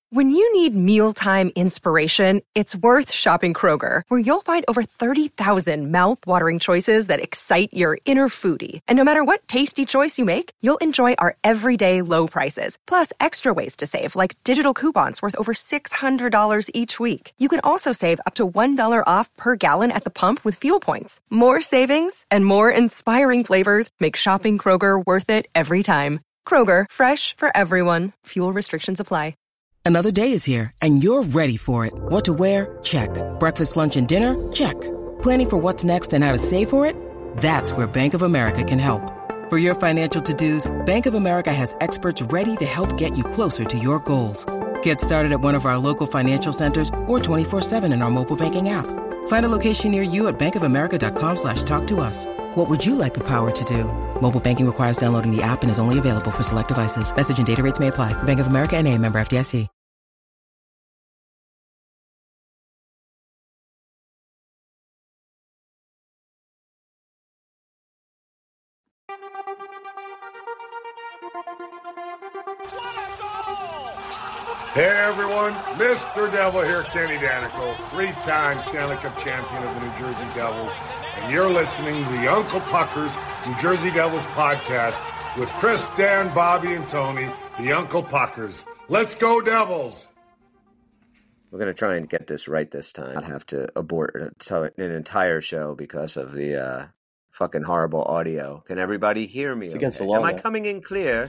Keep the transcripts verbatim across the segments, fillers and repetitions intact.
When you need mealtime inspiration, it's worth shopping Kroger, where you'll find over thirty thousand mouth-watering choices that excite your inner foodie. And no matter what tasty choice you make, you'll enjoy our everyday low prices, plus extra ways to save, like digital coupons worth over six hundred dollars each week. You can also save up to one dollar off per gallon at the pump with fuel points. More savings and more inspiring flavors make shopping Kroger worth it every time. Kroger, fresh for everyone. Fuel restrictions apply. Another day is here, and you're ready for it. What to wear? Check. Breakfast, lunch, and dinner? Check. Planning for what's next and how to save for it? That's where Bank of America can help. For your financial to-dos, Bank of America has experts ready to help get you closer to your goals. Get started at one of our local financial centers or twenty-four seven in our mobile banking app. Find a location near you at bankofamerica.com slash talk to us. What would you like the power to do? Mobile banking requires downloading the app and is only available for select devices. Message and data rates may apply. Bank of America N A, member F D I C. Hey everyone, Mister Devil here, Kenny Danico, three-time Stanley Cup champion of the New Jersey Devils, and you're listening to the Uncle Puckers New Jersey Devils podcast with Chris, Dan, Bobby, and Tony, the Uncle Puckers. Let's go Devils! We're going to try and get this right this time. I'd have to abort an entire show because of the uh, fucking horrible audio. Can everybody hear me? It's okay? against the law. Am I now. coming in clear?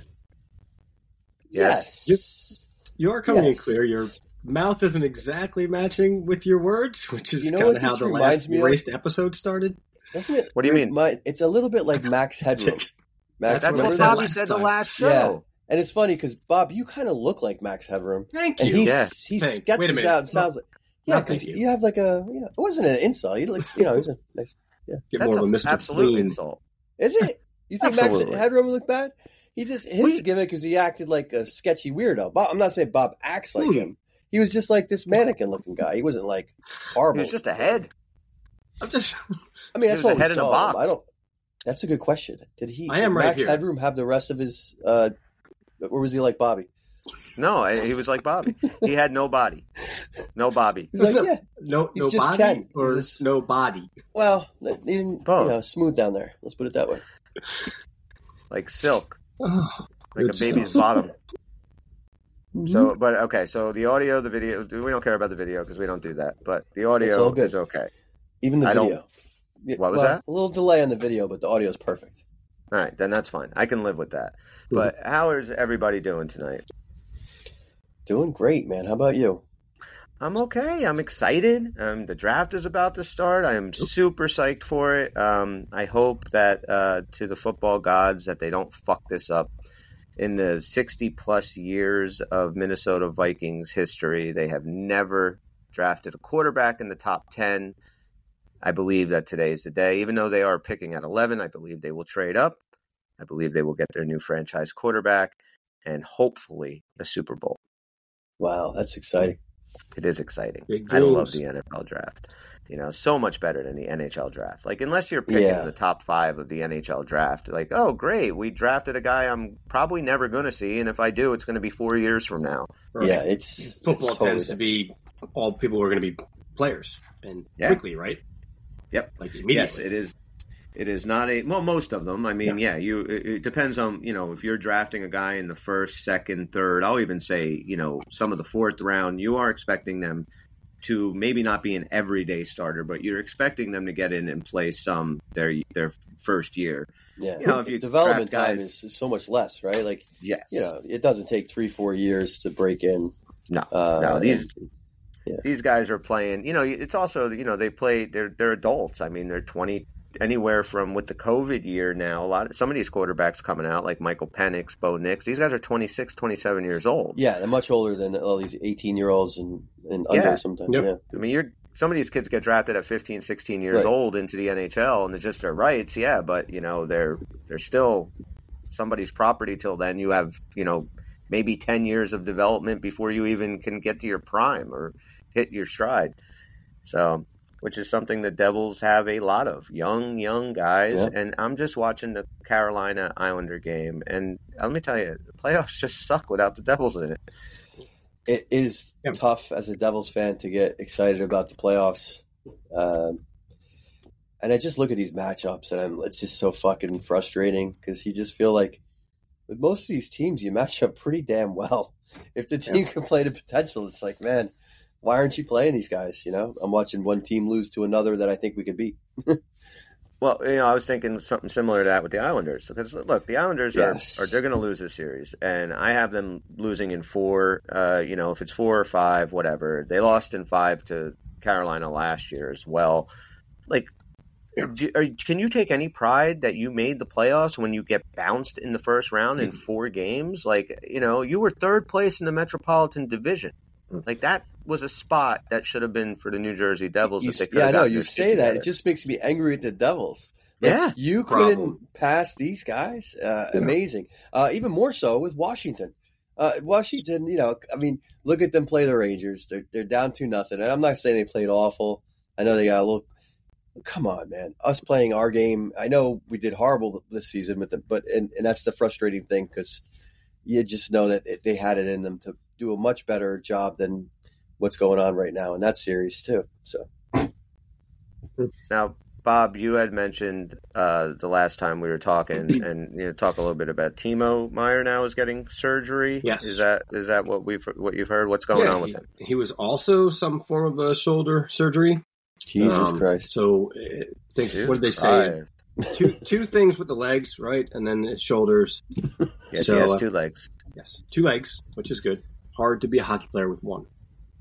Yes. Yes. You are coming Yes. in clear. Your mouth isn't exactly matching with your words, which is You know kind what of how this the reminds last me of? erased episode started. Doesn't it? What do you mean? remind- it's a little bit like Max Headroom. Max, That's That's what remember what said that? Bobby last said the time. last show. Yeah. And it's funny because, Bob, you kind of look like Max Headroom. Thank And you. he, Yeah. he Thank- sketches wait a minute. out and sounds like, No, yeah, because thank you. you. have like a, you know, it wasn't an insult. You look, you know, he's a nice, yeah. Get That's more of a an Mister absolute Clean. insult. Is it? You think Max Absolutely. Headroom looked bad? He just, his We- gimmick because he acted like a sketchy weirdo. Bob, I'm not saying Bob acts like Hmm. him. He was just like this mannequin looking guy. He wasn't like horrible. He was just a head. I'm just. I mean, that's He was what a we head in a saw. box. I don't. That's a good question. Did he? I am did right Max here. Headroom have the rest of his? Uh, or was he like Bobby? No, I- he was like Bobby. He had no body. No Bobby. He's like, yeah. No, He's no just body Ken. or He's just- no body. Well, he didn't. Both. You know, smooth down there. Let's put it that way. Like silk. Oh, Like a good baby's stuff. bottom. Mm-hmm. So, but okay, so the audio, the video, we don't care about the video because we don't do that. But the It's all audio good. is okay. Even the I don't- video. Yeah, What was well, that? A little delay on the video, but the audio is perfect. All right, then that's fine. I can live with that. But how is everybody doing tonight? Doing great, man. How about you? I'm okay. I'm excited. Um, the draft is about to start. I am super psyched for it. Um, I hope that uh, to the football gods that they don't fuck this up. In the sixty plus years of Minnesota Vikings history, they have never drafted a quarterback in the top ten. I believe that today is the day. Even though they are picking at eleven, I believe they will trade up. I believe they will get their new franchise quarterback and hopefully a Super Bowl. Wow, that's exciting. It is exciting. Big I love dreams. the N F L draft. You know, so much better than the N H L draft. Like, unless you're picking Yeah. the top five of the N H L draft, like, oh, great, we drafted a guy I'm probably never going to see, and if I do, it's going to be four years from now. Right. Yeah, it's Football it's totally tends to be all people who are going to be players and Yeah. quickly, right? Yep. Like Yes, immediately. it is. It is not a well. Most of them. I mean, yeah. You. It, it depends on you know if you're drafting a guy in the first, second, third. I'll even say you know some of the fourth round. You are expecting them to maybe not be an everyday starter, but you're expecting them to get in and play some their their first year. Yeah, You know, if you development draft time guys- is, is so much less, right? Like, Yes. you know, it doesn't take three, four years to break in. No. Uh, no. These. and- yeah. These guys are playing. You know, it's also you know they play. They're they're adults. I mean, they're twenty. Anywhere from with the COVID year now, a lot of some of these quarterbacks coming out like Michael Penix, Bo Nix. These guys are twenty-six, twenty-seven years old. Yeah, they're much older than all these eighteen-year-olds and, and under Yeah. sometimes. Yep. Yeah. I mean, you're some of these kids get drafted at fifteen, sixteen years Right. old into the N H L, and it's just their rights. Yeah, but you know they're they're still somebody's property till then. You have you know maybe ten years of development before you even can get to your prime or hit your stride. So. Which is something the Devils have a lot of young, young guys. Yeah. And I'm just watching the Carolina Islander game. And let me tell you, the playoffs just suck without the Devils in it. It is Yeah. tough as a Devils fan to get excited about the playoffs. Um, and I just look at these matchups, and I'm, it's just so fucking frustrating because you just feel like with most of these teams, you match up pretty damn well. If the team can play to potential, it's like, man, why aren't you playing these guys? You know, I'm watching one team lose to another that I think we can beat. Well, you know, I was thinking something similar to that with the Islanders. Because look, the Islanders Yes. are, are they're going to lose this series, and I have them losing in four. Uh, you know, if it's four or five, whatever. They lost in five to Carolina last year as well. Like, do, are, can you take any pride that you made the playoffs when you get bounced in the first round in four games? Like, you know, you were third place in the Metropolitan Division. Like, that was a spot that should have been for the New Jersey Devils. You, if they could yeah, I have know. gotten You their shit say that. together. It just makes me angry at the Devils. Like, Yeah. You couldn't Problem. pass these guys. Uh, amazing. Uh, even more so with Washington. Uh, Washington, you know, I mean, look at them play the Rangers. They're they're down to nothing. And I'm not saying they played awful. I know they got a little. Come on, man. Us playing our game. I know we did horrible this season with them, but and, and that's the frustrating thing because you just know that it, they had it in them to do a much better job than what's going on right now in that series too. So Now, Bob, you had mentioned uh, the last time we were talking, and you know, talk a little bit about Timo Meyer. Now is getting surgery. Yes. is that is that what we've what you've heard? What's going Yeah, on with he, him? he was also some form of a shoulder surgery. Jesus Um, Christ. So, uh, think, Jesus what did they say? Christ. two two things with the legs, right, and then his shoulders. Yes, So, he has uh, two legs. Yes, two legs, which is good. Hard to be a hockey player with one.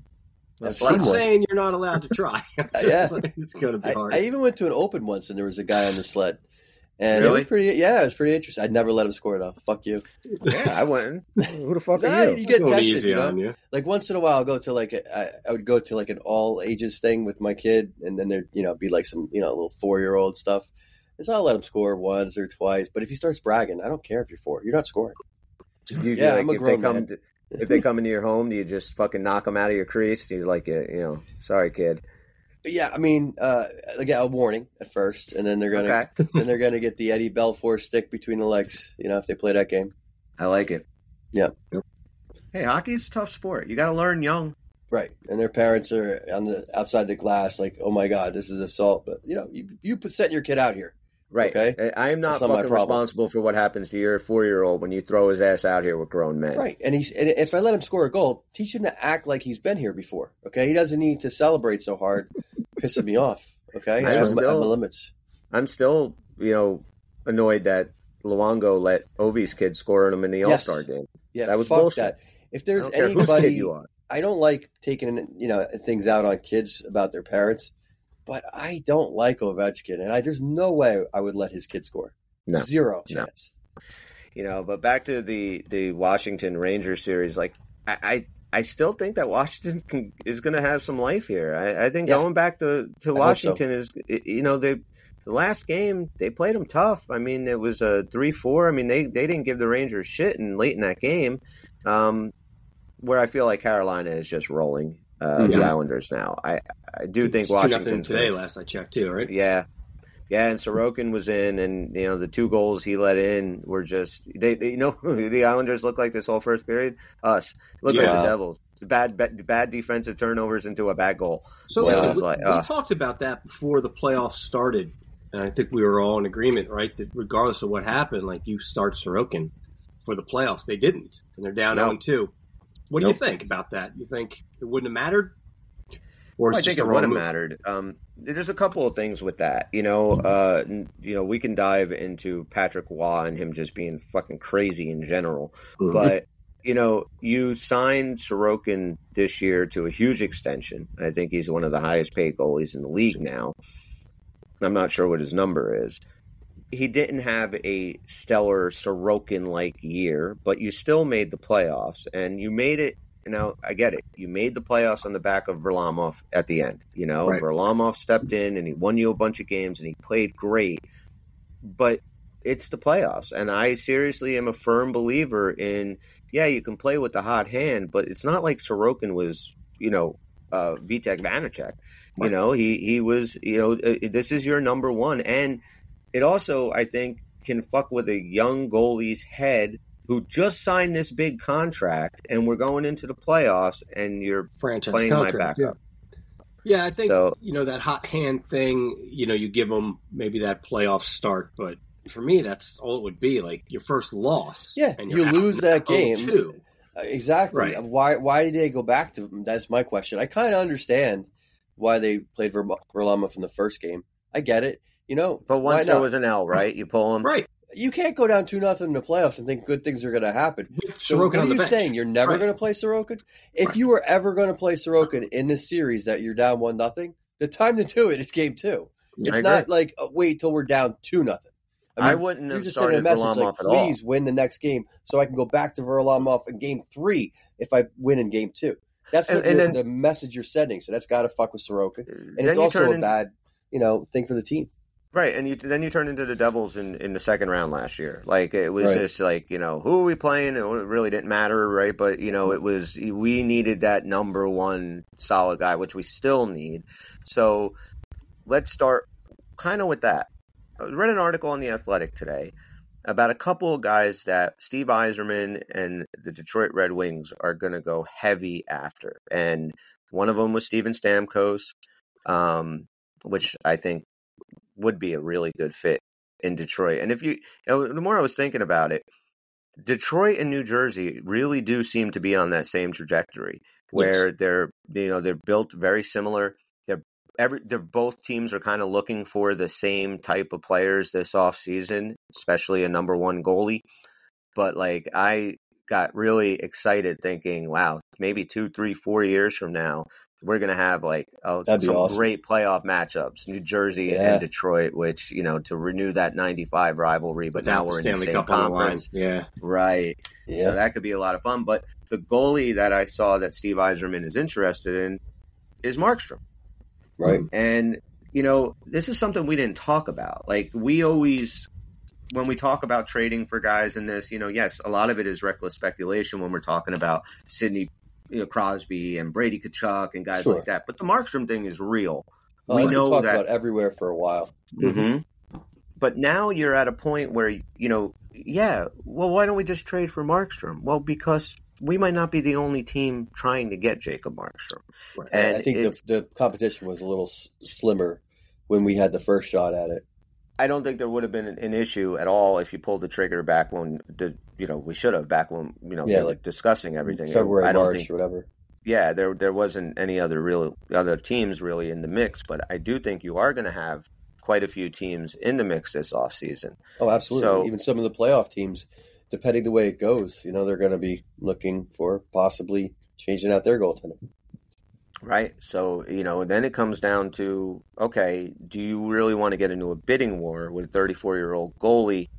That's I'm not teamwork. saying you're not allowed to try. Yeah. It's going to be I, hard. I even went to an open once and there was a guy on the sled. And it Really? was pretty, yeah, it was pretty interesting. I'd never let him score though. Fuck you. Yeah, I wouldn't. Who the fuck Nah, are you? you get Going tempted, easy you know? on you. Like once in a while, I'll go to like a, I, I would go to like an all ages thing with my kid, and then there'd you know be like some you know little four year old stuff. And so I'll let him score once or twice. But if he starts bragging, I don't care if you're four. You're not scoring. Do you, Yeah, like, I'm a if grown they come man. to, if they come into your home, do you just fucking knock them out of your crease? Do you like you know? Sorry, kid. But yeah, I mean, uh, they get a warning at first, and then they're gonna Okay. then they're gonna get the Eddie Belfour stick between the legs. You know, if they play that game. I like it. Yeah. Hey, hockey's a tough sport. You got to learn young. Right, and their parents are on the outside the glass, like, "Oh my God, this is assault." But you know, you you put setting your kid out here, Right. Okay. I am not That's not my fucking problem. responsible for what happens to your four-year-old when you throw his ass out here with grown men. right? And he's and if I let him score a goal, teach him to act like he's been here before. Okay, he doesn't need to celebrate so hard, pissing me off. Okay, I I'm have, my- still- I have my limits. I'm still, you know, annoyed that Luongo let Ovi's kid score him in the Yes. All-Star game. Yeah, That was fuck bullshit. that. If I there's don't care whose anybody, kid you are. I don't like taking you know things out on kids about their parents, but I don't like Ovechkin, and I, there's no way I would let his kid score. No. Zero No. chance. You know, but back to the, the Washington Rangers series, like, I, I, I still think that Washington can, is going to have some life here. I, I think Yeah. going back to, to hope Washington is, you know, they the last game, they played them tough. I mean, it was a three four. I mean, they, they didn't give the Rangers shit in late in that game, um, where I feel like Carolina is just rolling uh, the Yeah. Islanders now. I, I do think It's two nothing Washington's today. gonna- Last I checked, too. Right? Yeah. Yeah, and Sorokin was in, and, you know, the two goals he let in were just, they, they you know, who the Islanders look like this whole first period? Us. Look Yeah. like the Devils. Bad, bad bad defensive turnovers into a bad goal. So Yeah, listen, it's we, like, we uh. talked about that before the playoffs started, and I think we were all in agreement, right? That regardless of what happened, like you start Sorokin for the playoffs. They didn't, and they're down Nope. oh two. What do Nope. you think about that? You think it wouldn't have mattered? Or it's I just think the it wrong would have move? mattered. Um, there's a couple of things with that. You know, uh, n- you know, we can dive into Patrick Waugh and him just being fucking crazy in general. Mhm. But, you know, you signed Sorokin this year to a huge extension. I think he's one of the highest paid goalies in the league now. I'm not sure what his number is. He didn't have a stellar Sorokin-like year, but you still made the playoffs, and you made it. Now, I get it. You made the playoffs on the back of Varlamov at the end. You know, Right. Varlamov stepped in and he won you a bunch of games and he played great. But it's the playoffs, and I seriously am a firm believer in, yeah, you can play with the hot hand, but it's not like Sorokin was, you know, uh, Vitek Vanacek. You Right. know, he, he was, you know, uh, this is your number one. And it also, I think, can fuck with a young goalie's head who just signed this big contract, and we're going into the playoffs, and you're franchise playing contract, my backup. Yeah, yeah I think, so, you know, that hot hand thing, you know, you give them maybe that playoff start, but for me, that's all it would be, like your first loss. Yeah, and you lose that game. Too. Exactly. Right. Why Why did they go back to them? That's my question. I kind of understand why they played Ver- Varlamov in the first game. I get it. You know, but once there was an L, right? You pull them. Right. You can't go down two nothing in the playoffs and think good things are going to happen. With So Sorokin what are on the you bench. saying? You're never Right. going to play Sorokin? If Right. you were ever going to play Sorokin in this series that you're down one nothing, the time to do it is game two. Yeah, It's I not agree. like uh, wait till we're down two nothing. I wouldn't You're have just sending a started message like, Varlamov at all. please win the next game so I can go back to Varlamov in game three if I win in game two. That's And- what and the, then- the message you're sending. So that's got to fuck with Sorokin. And Then it's you also turn a in- bad, you know, thing for the team. Right, and you, then you turn into the Devils in, in the second round last year. Like, it was Right. just like, you know, who are we playing? It really didn't matter, right? But, you know, it was, we needed that number one solid guy, which we still need. So let's start kind of with that. I read an article on The Athletic today about a couple of guys that Steve Yzerman and the Detroit Red Wings are going to go heavy after. And one of them was Steven Stamkos, um, which I think would be a really good fit in Detroit. And if you, you know, the more I was thinking about it, Detroit and New Jersey really do seem to be on that same trajectory where Yes. they're, you know, they're built very similar. They're every, they're both teams are kind of looking for the same type of players this offseason, especially a number one goalie. But like, I got really excited thinking, wow, maybe two, three, four years from now, we're going to have like oh, That'd be some awesome. great playoff matchups, New Jersey Yeah. and Detroit, which, you know, to renew that ninety-five rivalry, but now Without the we're in the Stanley same Cup on the line. conference. Yeah. Right. Yeah. So that could be a lot of fun. But the goalie that I saw that Steve Yzerman is interested in is Markstrom. Right. And, you know, this is something we didn't talk about. Like, we always, when we talk about trading for guys in this, you know, yes, a lot of it is reckless speculation when we're talking about Sidney you know, Crosby and Brady Tkachuk and guys Sure. like that. But the Markstrom thing is real. Oh, we that's been know talked that. about everywhere for a while. Mm-hmm. But now you're at a point where, you know, yeah, well, why don't we just trade for Markstrom? Well, because we might not be the only team trying to get Jacob Markstrom. Right. And And I think it's- the, the competition was a little s- slimmer when we had the first shot at it. I don't think there would have been an, an issue at all if you pulled the trigger back when the you know we should have back when you know Yeah, we were like discussing everything. February, I don't March, think, or whatever. yeah, there there wasn't any other real other teams really in the mix, but I do think you are going to have quite a few teams in the mix this offseason. Oh, absolutely. So- Even some of the playoff teams, depending the way it goes, you know, they're going to be looking for possibly changing out their goaltending. Right. So, you know, then it comes down to, okay, do you really want to get into a bidding war with a thirty-four-year-old goalie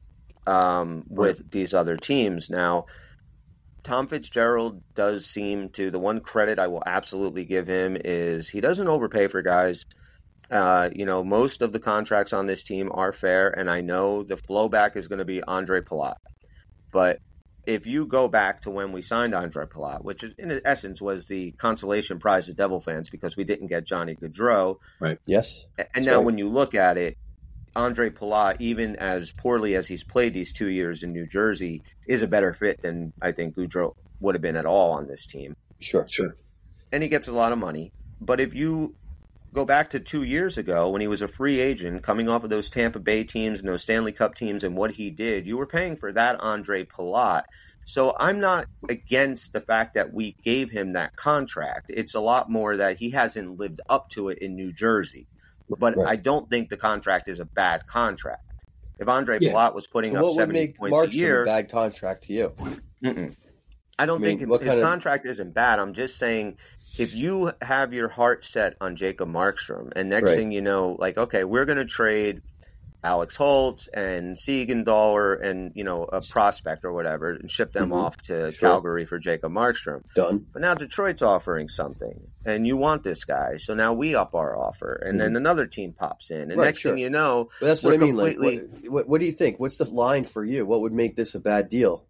um, with these other teams? Now, Tom Fitzgerald does seem to, the one credit I will absolutely give him is he doesn't overpay for guys. Uh, you know, most of the contracts on this team are fair, and I know the blowback is going to be Andre Palat. But if you go back to when we signed Andre Palat, which is, in essence was the consolation prize to Devil fans because we didn't get Johnny Gaudreau, Yes. and That's now right. when you look at it, Andre Palat, even as poorly as he's played these two years in New Jersey, is a better fit than I think Gaudreau would have been at all on this team. Sure. Sure. And he gets a lot of money. But if you go back to two years ago when he was a free agent coming off of those Tampa Bay teams and those Stanley Cup teams and what he did, you were paying for that Andre Palat. So I'm not against the fact that we gave him that contract. It's a lot more that he hasn't lived up to it in New Jersey. But Right. I don't think the contract is a bad contract. If Andre Yeah. Palat was putting So up what would seventy make points a Markstrom year, a bad contract to you? mm-mm. I don't I mean, think what his kind of- contract isn't bad. I'm just saying if you have your heart set on Jacob Markstrom and next Right. thing you know, like, okay, we're going to trade Alex Holtz and Siegenthaler and, you know, a prospect or whatever and ship them Mhm. off to Sure. Calgary for Jacob Markstrom. Done. But now Detroit's offering something and you want this guy. So now we up our offer and then another team pops in. And Right, next sure. thing you know, But that's we're what I mean. completely Like, what, what, what do you think? What's the line for you? What would make this a bad deal?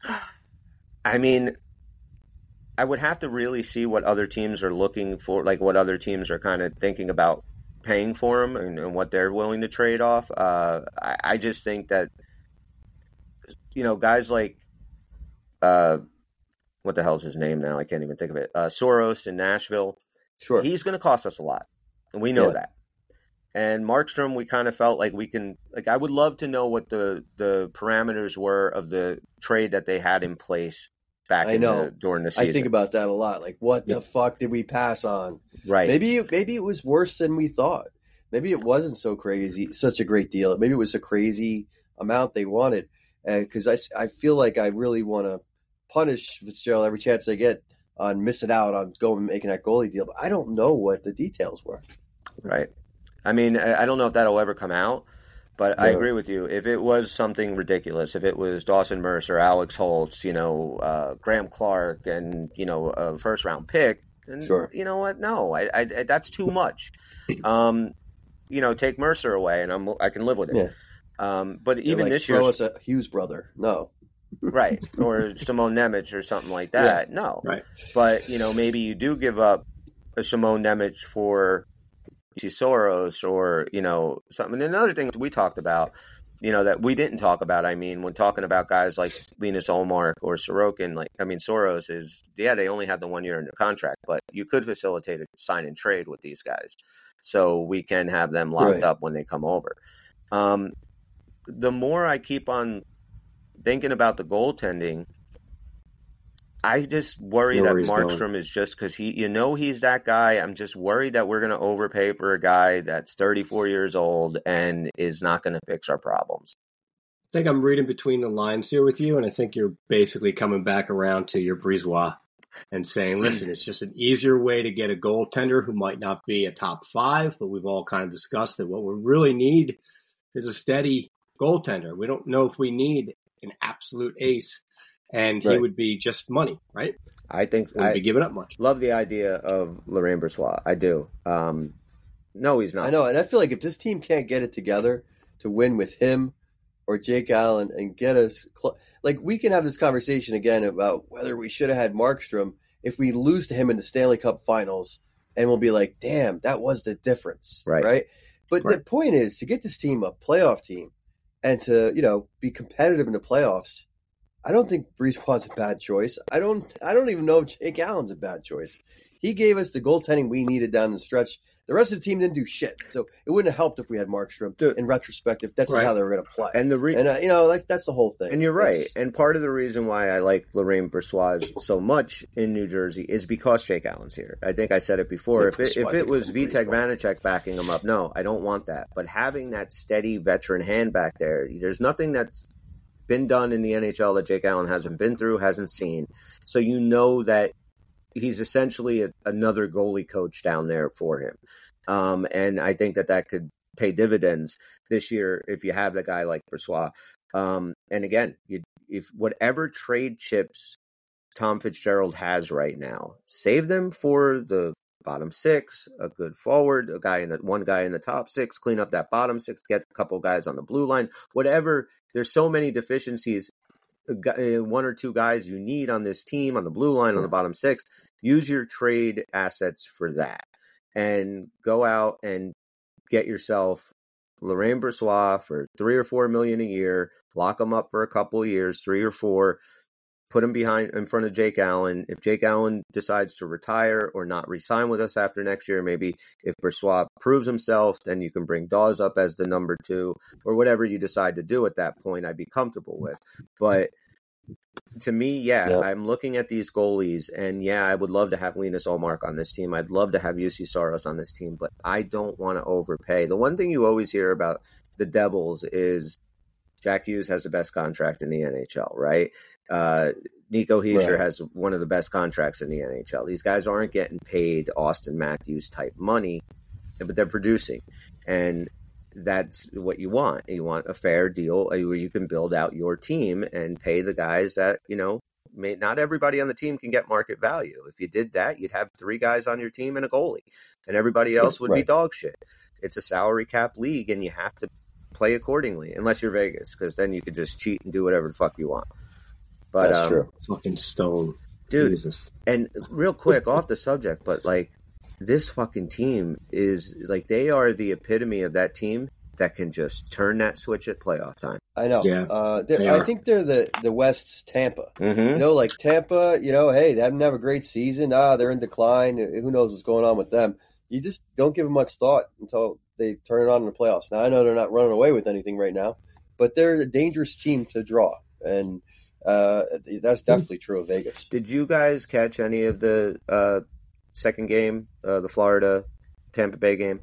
I mean, I would have to really see what other teams are looking for, like what other teams are kind of thinking about paying for him and, and what they're willing to trade off. Uh, I, I just think that, you know, guys like uh, what the hell's his name now? I can't even think of it. Uh, Soros in Nashville. Sure. He's going to cost us a lot. And we know Yeah. that. And Markstrom, we kind of felt like we can, like, I would love to know what the, the parameters were of the trade that they had in place back I in know. the, during the season. I think about that a lot. Like, what the fuck did we pass on? Right. Maybe, maybe it was worse than we thought. Maybe it wasn't so crazy, such a great deal. Maybe it was a crazy amount they wanted. Because I, I feel like I really want to punish Fitzgerald every chance I get on missing out on going and making that goalie deal. But I don't know what the details were. Right. I mean, I I don't know if that'll ever come out, but I No. agree with you. If it was something ridiculous, if it was Dawson Mercer, Alex Holtz, you know, uh, Graham Clark, and, you know, a first round pick, then, Sure. you know what? No, I, I, I that's too much. Um, you know, take Mercer away, and I'm I can live with it. Yeah. Um, but They're even like, this year, throw us a Hughes brother. No. right, or Simone Nemec or something like that. No, Right. but you know, maybe you do give up a Simone Nemec for Soros, or you know, something. And another thing we talked about, you know, that we didn't talk about. I mean, when talking about guys like Linus Ullmark or Sorokin, like I mean, Soros is yeah, they only had the one year in their contract, but you could facilitate a sign and trade with these guys, so we can have them locked Right. up when they come over. Um, the more I keep on thinking about the goaltending, I just worry Know that where he's Markstrom going. is just because he, you know, he's that guy. I'm just worried that we're going to overpay for a guy that's thirty-four years old and is not going to fix our problems. I think I'm reading between the lines here with you, and I think you're basically coming back around to your Brisebois and saying, listen, it's just an easier way to get a goaltender who might not be a top five, but we've all kind of discussed that what we really need is a steady goaltender. We don't know if we need an absolute ace, and he Right. would be just money, right? I think He wouldn't I be giving up much. love the idea of Laurent Brossoit. I do. Um, no, he's not. I know, and I feel like if this team can't get it together to win with him or Jake Allen and get us cl- like we can have this conversation again about whether we should have had Markstrom if we lose to him in the Stanley Cup Finals, and we'll be like, damn, that was the difference, Right. right? But the Right. point is to get this team a playoff team and to you know be competitive in the playoffs. I don't think Brisebois a bad choice. I don't. I don't even know if Jake Allen's a bad choice. He gave us the goaltending we needed down the stretch. The rest of the team didn't do shit, so it wouldn't have helped if we had Markstrom. Dude. In retrospect, if that's just Right. how they were going to play, And the re- and uh, you know, like that's the whole thing. And you're right. It's- And part of the reason why I like Laurent Brossoit so much in New Jersey is because Jake Allen's here. I think I said it before. Yeah, if it, Brossoit, if it was Brossoit. Vitek Vanacek backing him up, no, I don't want that. But having that steady veteran hand back there, there's nothing that's been done in the N H L that Jake Allen hasn't been through, hasn't seen. So you know that he's essentially a, another goalie coach down there for him. Um, and I think that that could pay dividends this year if you have a guy like Brossoit. Um, and again, you, if whatever trade chips Tom Fitzgerald has right now, save them for the bottom six, a good forward, a guy in the one guy in the top six, clean up that bottom six, get a couple guys on the blue line, whatever. There's so many deficiencies. One or two guys you need on this team on the blue line on the bottom six. Use your trade assets for that, and go out and get yourself Laurent Brossoit for three or four million a year. Lock him up for a couple of years, three or four. Put him behind in front of Jake Allen. If Jake Allen decides to retire or not re-sign with us after next year, maybe if Brossoit proves himself, then you can bring Dawes up as the number two or whatever you decide to do at that point. I'd be comfortable with. But to me, yeah, Yeah. I'm looking at these goalies, and yeah, I would love to have Linus Ullmark on this team. I'd love to have U C Soros on this team, but I don't want to overpay. The one thing you always hear about the Devils is Jack Hughes has the best contract in the N H L, right? Uh, Nico Hischier Right. has one of the best contracts in the N H L. These guys aren't getting paid Austin Matthews type money, but they're producing. And that's what you want. You want a fair deal where you can build out your team and pay the guys that, you know, may, not everybody on the team can get market value. If you did that, you'd have three guys on your team and a goalie, and everybody else would be Right. dog shit. It's a salary cap league, and you have to play accordingly, unless you're Vegas, because then you could just cheat and do whatever the fuck you want. But That's um, true. Fucking Stone. dude. Jesus. And real quick, off the subject, but like this fucking team is like they are the epitome of that team that can just turn that switch at playoff time. I know. Yeah, uh, they I are. think they're the, the West's Tampa. Mm-hmm. You know, like Tampa, you know, hey, they haven't have a great season. Ah, they're in decline. Who knows what's going on with them? You just don't give them much thought until they turn it on in the playoffs. Now, I know they're not running away with anything right now, but they're a dangerous team to draw. And uh, that's definitely true of Vegas. Did you guys catch any of the uh, second game, uh, the Florida Tampa Bay game?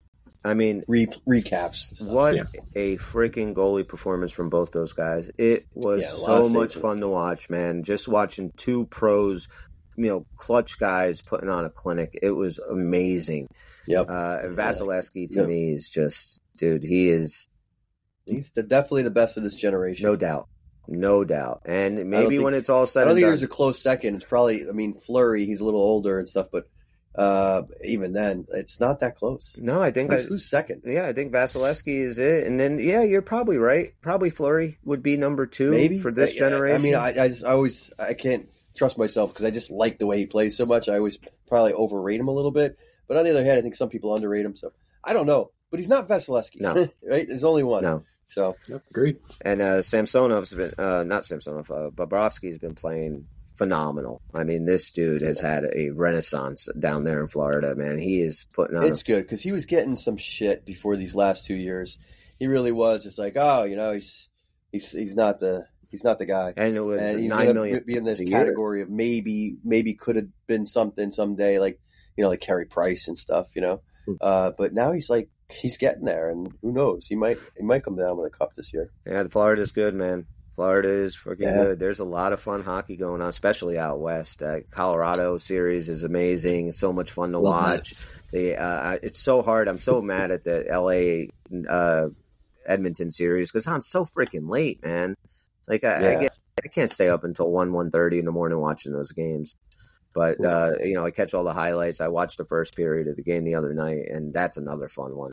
I mean, Re- recaps. what Yeah. a freaking goalie performance from both those guys. It was Yeah, a lot so of much saves. fun to watch, man. Just watching two pros, you know, clutch guys putting on a clinic. It was amazing. Yep. Uh, and Vasilevsky to Yep. me is just, dude, he is He's the, definitely the best of this generation. no doubt. No doubt. And maybe think- when it's all I said don't and think done. there's a close second. It's probably, I mean, Fleury, he's a little older and stuff, but uh, even then, it's not that close. No, I think Who's, I, who's second? yeah, I think Vasilevsky is it. And then, yeah, you're probably right. Probably Fleury would be number two Maybe for this I- generation. I mean, I, I, just, I always I can't trust myself because I just like the way he plays so much. I always probably overrate him a little bit. But on the other hand, I think some people underrate him. So I don't know. But he's not Vasilevsky. No. Right? There's only one. No. So Yep, agreed. And uh, Samsonov's been, uh, not Samsonov, uh, Bobrovsky's been playing phenomenal. I mean, this dude has had a renaissance down there in Florida, man. He is putting on it's a, good because he was getting some shit before these last two years. He really was just like, oh, you know, he's he's he's not the he's not the guy. and it was And he's nine gonna million be in this a year. category of maybe maybe could have been something someday, like you know, like Carey Price and stuff, you know. Uh, but now he's like he's getting there, and who knows? He might he might come down with a cup this year. Yeah, the Florida's good, man. Florida is freaking Yeah. good. There's a lot of fun hockey going on, especially out west. Uh, Colorado series is amazing. It's so much fun to Love watch. The uh, it's so hard. I'm so mad at the L A uh, Edmonton series because it's so freaking late, man. Like I, Yeah. I, get, I can't stay up until one one thirty in the morning watching those games. But uh, you know, I catch all the highlights. I watched the first period of the game the other night, and that's another fun one.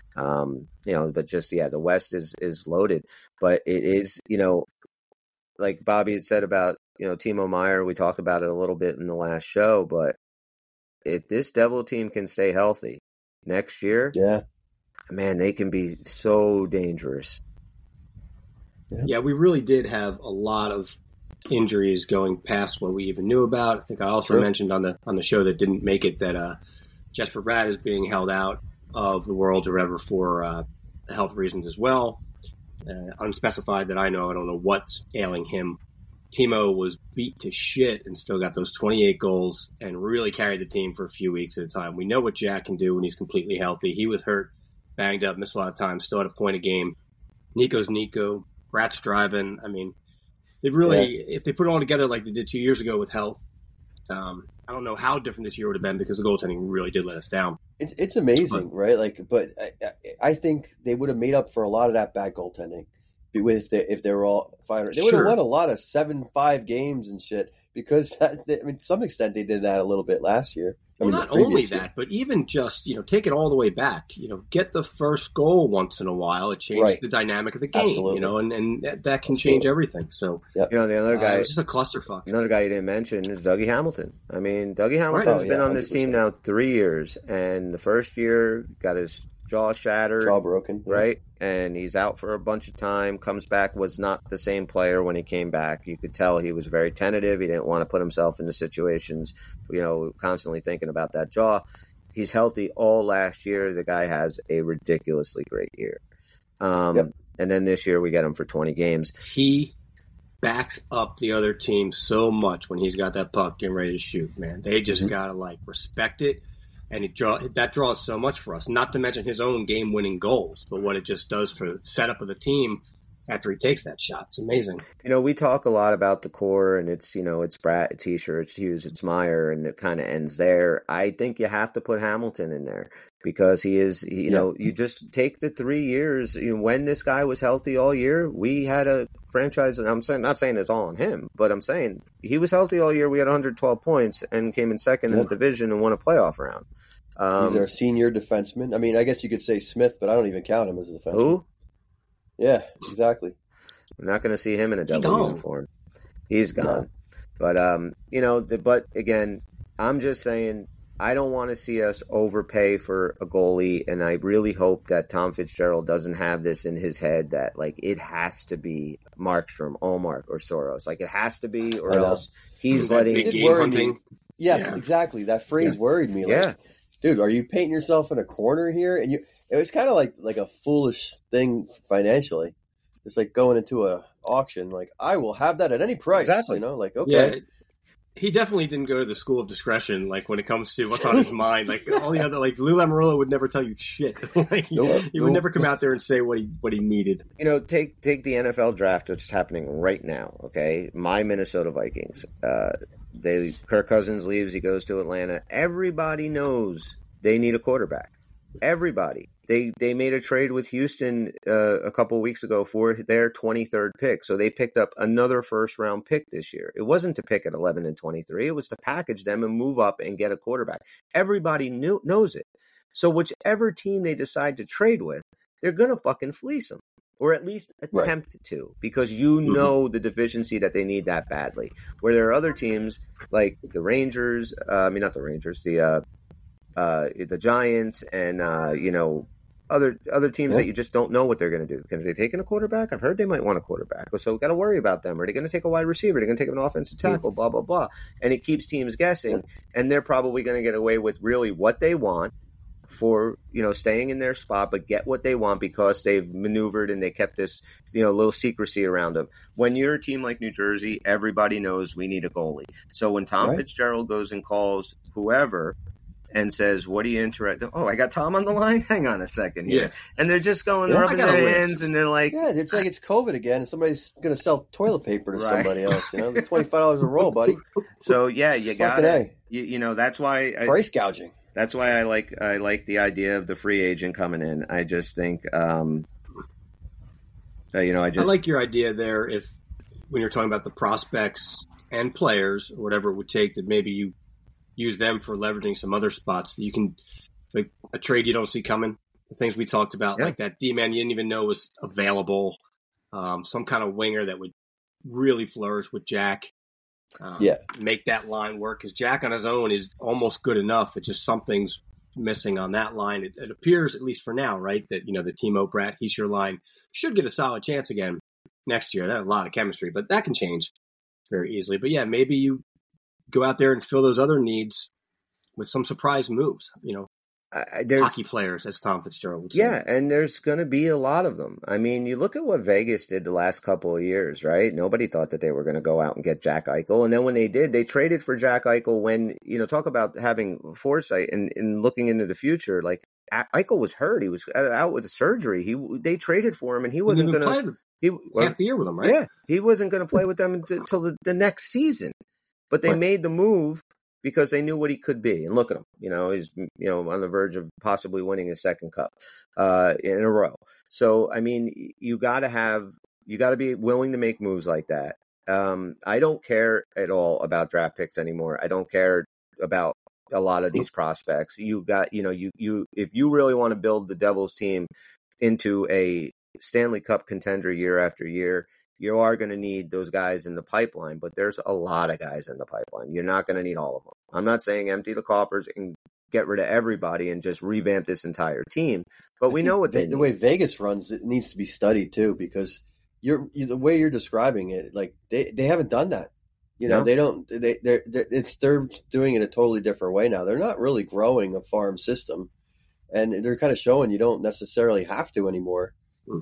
Um, you know, but just yeah, the West is is loaded, but it is, you know, like Bobby had said about, you know, Timo Meyer. We talked about it a little bit in the last show, but if this Devil team can stay healthy next year, Yeah, man, they can be so dangerous. Yeah, we really did have a lot of injuries going past what we even knew about. I think I also True. mentioned on the on the show that didn't make it that uh, Jesper Bratt is being held out of the Worlds or whatever for uh, health reasons as well. Uh, unspecified that I know. I don't know what's ailing him. Timo was beat to shit and still got those twenty-eight goals and really carried the team for a few weeks at a time. We know what Jack can do when he's completely healthy. He was hurt, banged up, missed a lot of time, still had a point a game. Nico's Nico. Rat's driving. I mean, they really, if they put it all together like they did two years ago with health, um, I don't know how different this year would have been because the goaltending really did let us down. it's it's amazing, right? Like, but I, I think they would have made up for a lot of that bad goaltending with if they, if they were all fine. They would have Sure. won a lot of seven five games and shit because that, I mean, to some extent they did that a little bit last year. I Well, mean, not the previous only year. that, but even just, you know, take it all the way back. You know, get the first goal once in a while. It changes Right. the dynamic of the game, Absolutely. you know, and, and that, that can change everything. So, You know, the other uh, guy, it was just a clusterfuck. another guy you didn't mention is Dougie Hamilton. I mean, Dougie Hamilton's Oh, been yeah, on this team one hundred now three years, and the first year got his jaw shattered. Jaw broken, yeah. Right? And he's out for a bunch of time, comes back, was not the same player when he came back. You could tell he was very tentative. He didn't want to put himself into situations, you know, constantly thinking about that jaw. He's healthy all last year. The guy has a ridiculously great year. Um, Yep. And then this year we get him for twenty games. He backs up the other team so much when he's got that puck getting ready to shoot, man. They just Mm-hmm. got to, like, respect it. And it draw, that draws so much for us, not to mention his own game-winning goals, but what it just does for the setup of the team after he takes that shot. It's amazing. You know, we talk a lot about the core, and it's, you know, it's Bratt, it's Hischier, it's Hughes, it's Meyer, and it kind of ends there. I think you have to put Hamilton in there because he is, he, you know, you just take the three years. You know, when this guy was healthy all year, we had a franchise, and I'm saying, not saying it's all on him, but I'm saying he was healthy all year. We had one hundred twelve points and came in second in Yep. the division and won a playoff round. Um, He's our senior defenseman. I mean, I guess you could say Smith, but I don't even count him as a defenseman. who? Yeah, exactly. We're not going to see him in a double gone. uniform. He's gone. No. But um, you know, the, but again, I'm just saying, I don't want to see us overpay for a goalie, and I really hope that Tom Fitzgerald doesn't have this in his head that, like, it has to be Markstrom, Ullmark, or Soros. Like, it has to be, or else he's letting... It did worry me. Yes, yeah. exactly. That phrase yeah. worried me. Like, yeah. dude, are you painting yourself in a corner here? And you, it was kind of like like a foolish thing financially. It's like going into a auction. Like, I will have that at any price. Exactly. You know, like, okay. Yeah. He definitely didn't go to the school of discretion, like, when it comes to what's on his mind. Like, all the other, like, Lou Lamoriello would never tell you shit. like, he, nope, he would nope. never come out there and say what he what he needed. You know, take take the N F L draft, which is happening right now, okay? My Minnesota Vikings. Uh, they Kirk Cousins leaves, he goes to Atlanta. Everybody knows they need a quarterback. Everybody. They they made a trade with Houston uh, a couple of weeks ago for their twenty-third pick. So they picked up another first-round pick this year. It wasn't to pick at eleven and twenty-three. It was to package them and move up and get a quarterback. Everybody knew, knows it. So whichever team they decide to trade with, they're going to fucking fleece them. Or at least attempt right. to, because you know mm-hmm. the deficiency that they need that badly. Where there are other teams like the Rangers, uh, I mean, not the Rangers, the uh, uh, the Giants and, uh, you know, Other other teams yeah. that you just don't know what they're going to do. Can they take in a quarterback? I've heard they might want a quarterback. So we've got to worry about them. Are they going to take a wide receiver? Are they going to take an offensive tackle? Yeah. Blah, blah, blah. And it keeps teams guessing. Yeah. And they're probably going to get away with really what they want for, you know, staying in their spot, but get what they want because they've maneuvered and they kept this, you know, little secrecy around them. When you're a team like New Jersey, everybody knows we need a goalie. So when Tom right. Fitzgerald goes and calls whoever and says, what are you interested? Oh, I got Tom on the line? Hang on a second here. Yeah. And they're just going, yeah, rubbing their hands, and they're like... Yeah, it's like it's COVID again, and somebody's going to sell toilet paper to right. somebody else. You know, the twenty-five dollars a roll, buddy. So, yeah, you got it. You, you know, that's why... I, Price gouging. That's why I like I like the idea of the free agent coming in. I just think, um, uh, you know, I just... I like your idea there if, when you're talking about the prospects and players, or whatever it would take, that maybe you use them for leveraging some other spots that you can, like a trade you don't see coming. The things we talked about, yeah. like that D-man you didn't even know was available. Um, some kind of winger that would really flourish with Jack. Um, yeah. Make that line work. Because Jack on his own is almost good enough. It's just something's missing on that line. It, it appears, at least for now, right, that, you know, the Timo Bratt, Heischer line should get a solid chance again next year. That's a lot of chemistry, but that can change very easily. But yeah, maybe you go out there and fill those other needs with some surprise moves, you know, uh, hockey players, as Tom Fitzgerald would say. Yeah, and there's going to be a lot of them. I mean, you look at what Vegas did the last couple of years, right? Nobody thought that they were going to go out and get Jack Eichel. And then when they did, they traded for Jack Eichel when, you know, talk about having foresight and, and looking into the future. Like, Eichel was hurt. He was out with a surgery. He They traded for him, and he wasn't going to... He well, half the year with them, right? Yeah, he wasn't going to play with them until the, the next season. But they right. made the move because they knew what he could be. And look at him. You know, he's, you know, on the verge of possibly winning his second cup uh, in a row. So, I mean, you got to have, you got to be willing to make moves like that. Um, I don't care at all about draft picks anymore. I don't care about a lot of these prospects. You got, you know, you, you, if you really want to build the Devils team into a Stanley Cup contender year after year, you are going to need those guys in the pipeline, but there's a lot of guys in the pipeline. You're not going to need all of them. I'm not saying empty the coffers and get rid of everybody and just revamp this entire team, but we know what they the need. way Vegas runs, it needs to be studied too, because you're, you, the way you're describing it, like they, they haven't done that. You know, no. they don't. They they're, they're it's they're doing it a totally different way now. They're not really growing a farm system, and they're kind of showing you don't necessarily have to anymore. Hmm.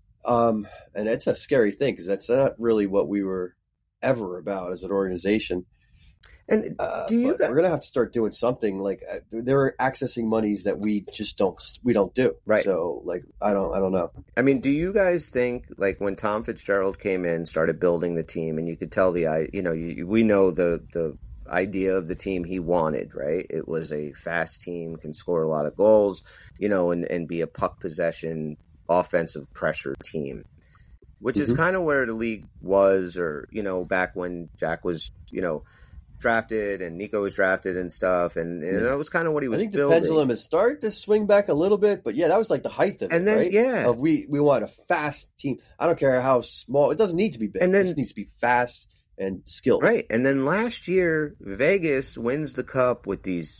Um, and it's a scary thing because that's not really what we were ever about as an organization. And uh, do you? Got, we're gonna have to start doing something like uh, they're accessing monies that we just don't we don't do. Right. So like I don't I don't know. I mean, do you guys think like when Tom Fitzgerald came in, started building the team, and you could tell the I you know you, we know the the idea of the team he wanted, right? It was a fast team, can score a lot of goals, you know, and and be a puck possession, offensive pressure team, which mm-hmm. is kind of where the league was, or, you know, back when Jack was, you know, drafted and Nico was drafted and stuff. And, and that was kind of what he was building. I think building. The pendulum has started to swing back a little bit, but yeah, that was like the height of and it, then, right? Yeah. Of we, we want a fast team. I don't care how small. It doesn't need to be big. And then, it just needs to be fast and skilled. Right. And then last year, Vegas wins the cup with these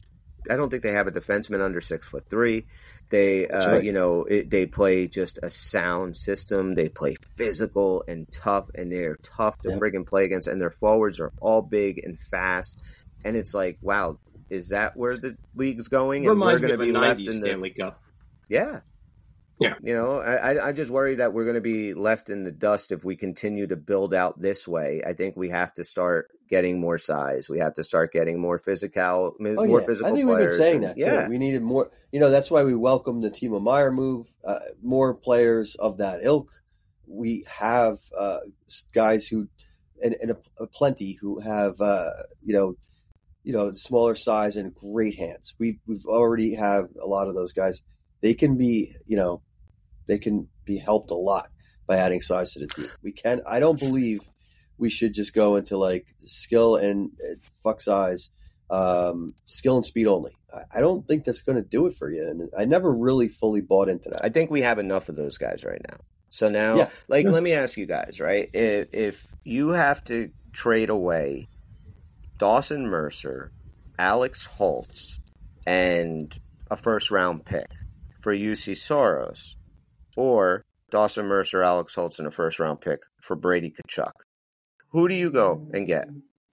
I don't think they have a defenseman under six foot three. They, uh, right. you know, it, they play just a sound system. They play physical and tough, and they're tough to yep. friggin' play against. And their forwards are all big and fast. And it's like, wow, is that where the league's going? And Reminds we're going to be left in the Stanley Cup. Yeah. Yeah. You know, I, I just worry that we're going to be left in the dust if we continue to build out this way. I think we have to start getting more size. We have to start getting more physical, oh, more yeah. physical I think players. we've been saying and, that, yeah. too. We needed more. You know, that's why we welcomed the Timo Meier move, uh, more players of that ilk. We have uh, guys who, and, and a, a plenty who have, uh, you know, you know, smaller size and great hands. We we've already have a lot of those guys. They can be, you know, they can be helped a lot by adding size to the team. We can. I don't believe we should just go into like skill and uh, fuck size, um, skill and speed only. I, I don't think that's going to do it for you. And I never really fully bought into that. I think we have enough of those guys right now. So now, yeah. like, yeah. let me ask you guys, right? If, if you have to trade away Dawson Mercer, Alex Holtz, and a first round pick for U C Soros, or Dawson Mercer, Alex Holtz, and a first-round pick for Brady Tkachuk, who do you go and get?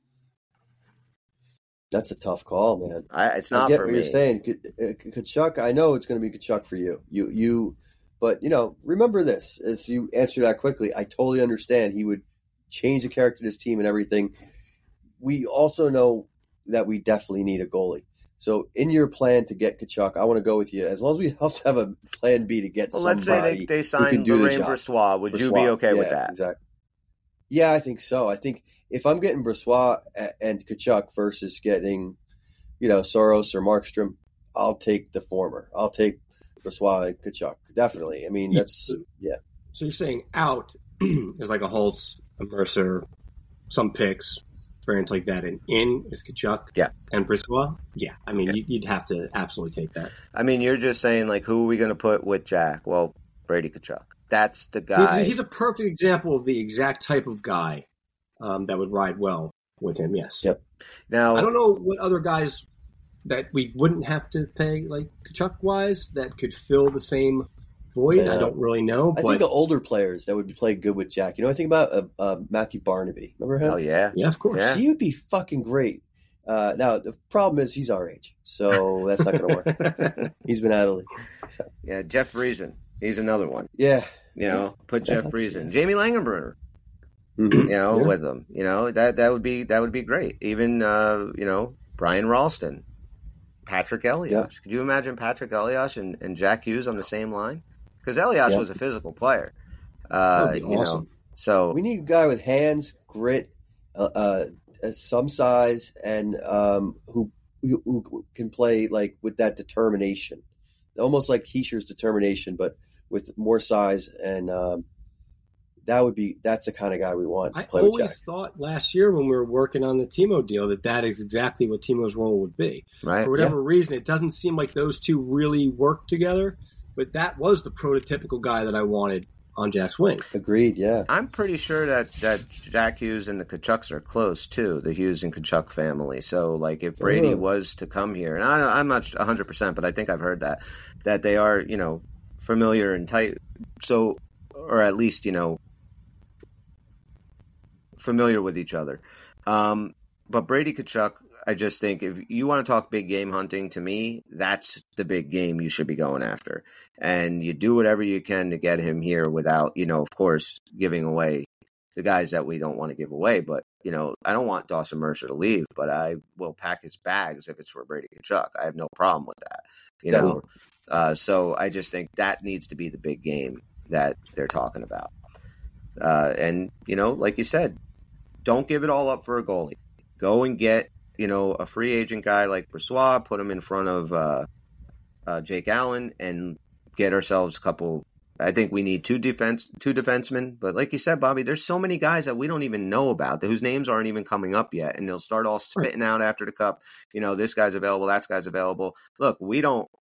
That's a tough call, man. I, it's not I get for what me. You're saying Tkachuk. I know it's going to be Tkachuk for you. You, you, but you know, remember this as you answer that quickly. I totally understand. He would change the character of this team and everything. We also know that we definitely need a goalie. So in your plan to get Tkachuk, I want to go with you. As long as we also have a plan B to get well, somebody let's say they, they signed Lorraine Brossoit. Would Brossoit. you be okay yeah, with that? Exactly. Yeah, I think so. I think if I'm getting Brossoit and Tkachuk versus getting, you know, Soros or Markstrom, I'll take the former. I'll take Brossoit and Tkachuk. Definitely. I mean, that's, yeah. So you're saying out is like a Holtz, a Mercer, some picks, variants like that, and in is Tkachuk yeah. and Brossoit? Yeah. I mean, yeah. you'd have to absolutely take that. I mean, you're just saying, like, who are we going to put with Jack? Well, Brady Tkachuk. That's the guy. He's, he's a perfect example of the exact type of guy um, that would ride well with him, yes. Yep. Now, I don't know what other guys that we wouldn't have to pay, like, Tkachuk-wise, that could fill the same void. Yeah. I don't really know. I but... think the older players that would be playing good with Jack. You know, I think about uh, uh, Matthew Barnaby. Remember him? Oh, yeah. Yeah, of course. Yeah. He would be fucking great. Uh, now, the problem is he's our age, so that's not going to work. He's been out of the league. So. Yeah, Jeff Friesen. He's another one. Yeah. You know, put Jeff yeah, Friesen. Jamie Langenbrunner. Mm-hmm. You know, yeah. with him. You know, that that would be that would be great. Even uh, you know, Brian Ralston, Patrick Elias. Yeah. Could you imagine Patrick Elias and, and Jack Hughes on the same line? Because Elias yeah. was a physical player. Uh, That'd be you awesome. know, so we need a guy with hands, grit, uh, uh, some size, and um, who, who who can play like with that determination, almost like Heischer's determination, but with more size, and um, that would be that's the kind of guy we want to I play with always Jack. thought last year when we were working on the Timo deal that that is exactly what Timo's role would be. right. For whatever yeah. reason, it doesn't seem like those two really work together, but that was the prototypical guy that I wanted on Jack's wing. Agreed, yeah. I'm pretty sure that, that Jack Hughes and the Tkachuks are close, too, the Hughes and Tkachuk family. So, like, if Brady oh. was to come here, and I, I'm not one hundred percent, but I think I've heard that, that they are, you know, familiar and tight, so, or at least, you know, familiar with each other. Um, but Brady Tkachuk, I just think if you want to talk big game hunting, to me, that's the big game you should be going after. And you do whatever you can to get him here without, you know, of course, giving away the guys that we don't want to give away. But, you know, I don't want Dawson Mercer to leave, but I will pack his bags if it's for Brady Tkachuk. I have no problem with that, you know. Uh, so I just think that needs to be the big game that they're talking about. Uh, and, you know, like you said, don't give it all up for a goalie. Go and get, you know, a free agent guy like Brossoit, put him in front of uh, uh, Jake Allen, and get ourselves a couple. I think we need two defense, two defensemen. But like you said, Bobby, there's so many guys that we don't even know about, whose names aren't even coming up yet, and they'll start all spitting out after the cup. You know, this guy's available, that guy's available. Look, we don't.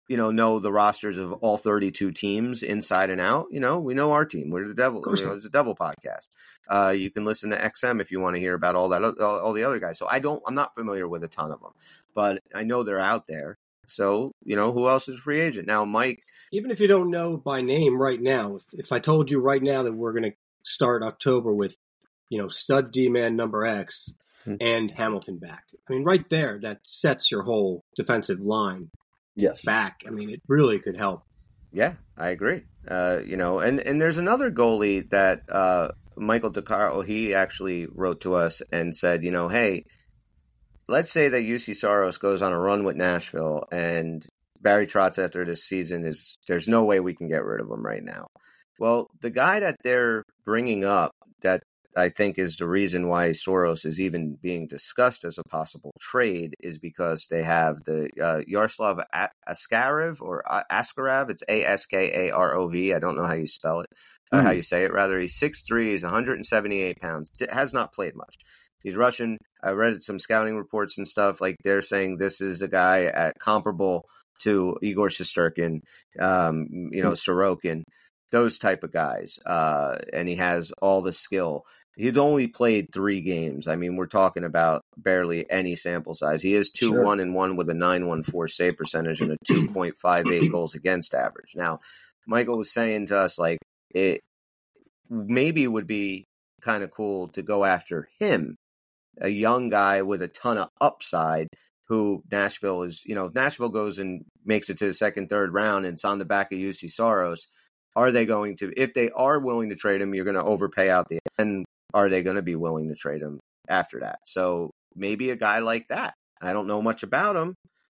you know, know the rosters of all thirty-two teams inside and out. You know, we know our team. We're the Devil. You know, it's a Devil podcast. Uh, you can listen to X M if you want to hear about all that, all, all the other guys. So I don't, I'm not familiar with a ton of them, but I know they're out there. So, you know, who else is a free agent? Now, Mike. Even if you don't know by name right now, if, if I told you right now that we're going to start October with, you know, stud D-man number X hmm. and Hamilton back. I mean, right there, that sets your whole defensive line yes. back. I mean, it really could help. Yeah, I agree. Uh, you know, and, and there's another goalie that uh, Michael DeCaro, he actually wrote to us and said, you know, hey, let's say that U C Saros goes on a run with Nashville and Barry Trotz after this season is, there's no way we can get rid of him right now. Well, the guy that they're bringing up that I think is the reason why Saros is even being discussed as a possible trade is because they have the uh, Yaroslav Askarev or Askarov. It's A S K A R O V. I don't know how you spell it, or mm. how you say it, rather. He's six three, he's one hundred seventy-eight pounds, has not played much. He's Russian. I read some scouting reports and stuff. Like they're saying this is a guy at comparable to Igor Shesterkin, um, you know, Sorokin, those type of guys. Uh, and he has all the skill. He's only played three games. I mean, we're talking about barely any sample size. He is two one and one with a nine one four save percentage and a two point five eight goals against average. Now, Michael was saying to us, like, it maybe would be kind of cool to go after him, a young guy with a ton of upside who Nashville is, you know, if Nashville goes and makes it to the second, third round and it's on the back of U C Saros, are they going to, if they are willing to trade him, you're going to overpay out the end. Are they going to be willing to trade him after that? So maybe a guy like that. I don't know much about him.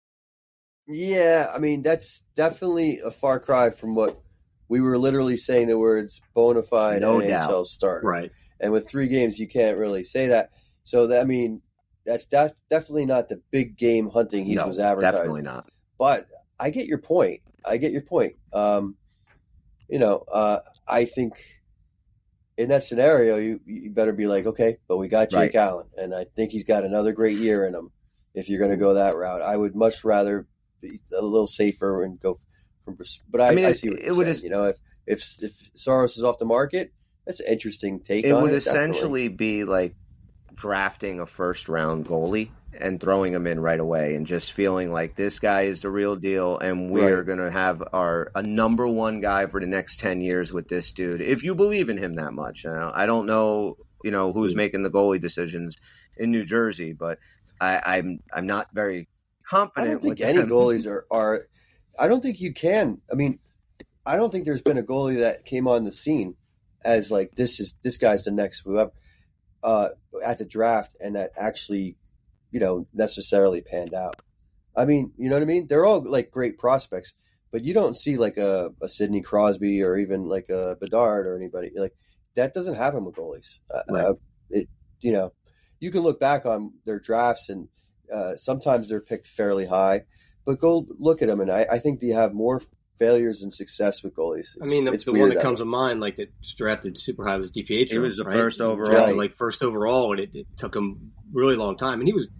Yeah, I mean, that's definitely a far cry from what we were literally saying the words bona fide no N H L doubt. starter. Right. And with three games, you can't really say that. So, that, I mean, that's def- definitely not the big game hunting he no, was advertising. Definitely not. But I get your point. I get your point. Um, you know, uh, I think in that scenario, you, you better be like, okay, but we got Jake right. Allen, and I think he's got another great year in him if you're going to go that route. I would much rather be a little safer and go from – but I, I, mean, I see what it, you're it saying. Would, you know, if, if, if Saros is off the market, that's an interesting take it on it. It would definitely. essentially be like drafting a first-round goalie and throwing him in right away and just feeling like this guy is the real deal and we're right. going to have our a number one guy for the next ten years with this dude. If you believe in him that much. You know, I don't know, you know, who's mm-hmm. making the goalie decisions in New Jersey, but I, I'm I'm not very confident. I don't think with any them. goalies are, are – I don't think you can. I mean, I don't think there's been a goalie that came on the scene as like this is this guy's the next whoever uh, at the draft and that actually – you know, necessarily panned out. I mean, you know what I mean? They're all like great prospects, but you don't see like a, a Sidney Crosby or even like a Bedard or anybody like that doesn't happen with goalies. Right. Uh, it, you know, you can look back on their drafts and uh, sometimes they're picked fairly high, but go look at them. And I, I think they have more failures than success with goalies. It's, I mean, the, the one that, that comes way. to mind, like that drafted super high was DiPietro. He was the right? first overall. Drafted, like first overall, and it, it took him really long time. And he was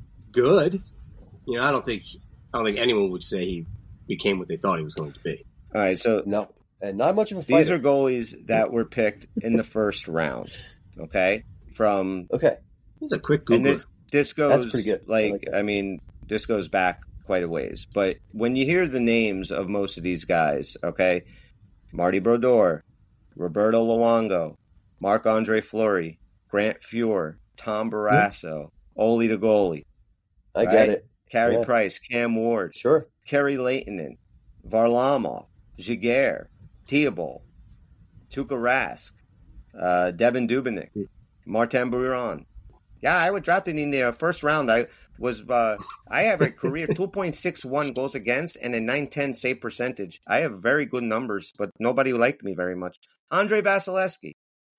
good. You know, I don't think I don't think anyone would say he became what they thought he was going to be. All right, so no, and not much of a fighter. These are goalies that were picked in the first round. Okay, from okay, it's a quick Google. And this, this goes That's pretty good. Like, I, like I mean, this goes back quite a ways. But when you hear the names of most of these guys, okay, Marty Brodeur, Roberto Luongo, Marc-Andre Fleury, Grant Fuhr, Tom Barrasso, yeah. Ole the goalie. I right? get it. Carey yeah. Price, Cam Ward, sure, Kerry Leitonen, Varlamov, Giguère, Theobald, Tuukka Rask, uh, Devin Dubnyk, Martin Biron. Yeah, I was drafted in the uh, first round. I was uh, I have a career two point six one goals against and a nine ten save percentage. I have very good numbers, but nobody liked me very much. Andre Vasilevsky.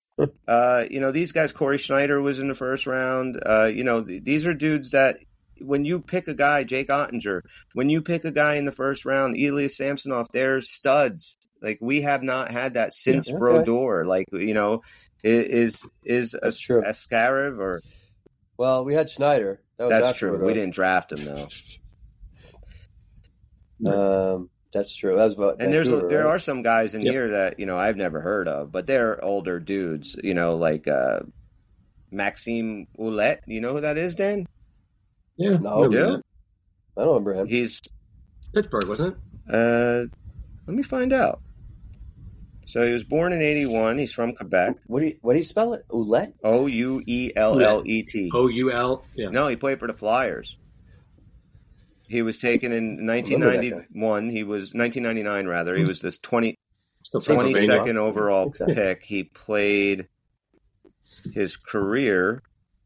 uh, you know, these guys, Corey Schneider was in the first round. Uh, you know, th- these are dudes that when you pick a guy, Jake Ottinger, when you pick a guy in the first round, Elias Samsonov, they're studs. Like, we have not had that since yeah, okay. Brodeur. Like, you know, is is a, true. Askarov or... Well, we had Schneider. That was That's true. Brodeur. We didn't draft him, though. Um, that's true. That's what. And there's Vancouver, there right? are some guys in Yep. here that you know I've never heard of, but they're older dudes. You know, like uh, Maxime Ouellet. You know who that is, Dan? Yeah, No, remember yeah. that. I don't remember him. He's Pittsburgh, wasn't it? uh, let me find out. So he was born in eighty-one. He's from Quebec. What do you what do you spell it? Ouellet? O U E L L E T. O U L. Yeah. No, he played for the Flyers. He was taken in nineteen Remember that ninety-one. He was nineteen ninety-nine rather. He was this twenty, Still Pennsylvania. twenty-second overall Yeah. pick. He played his career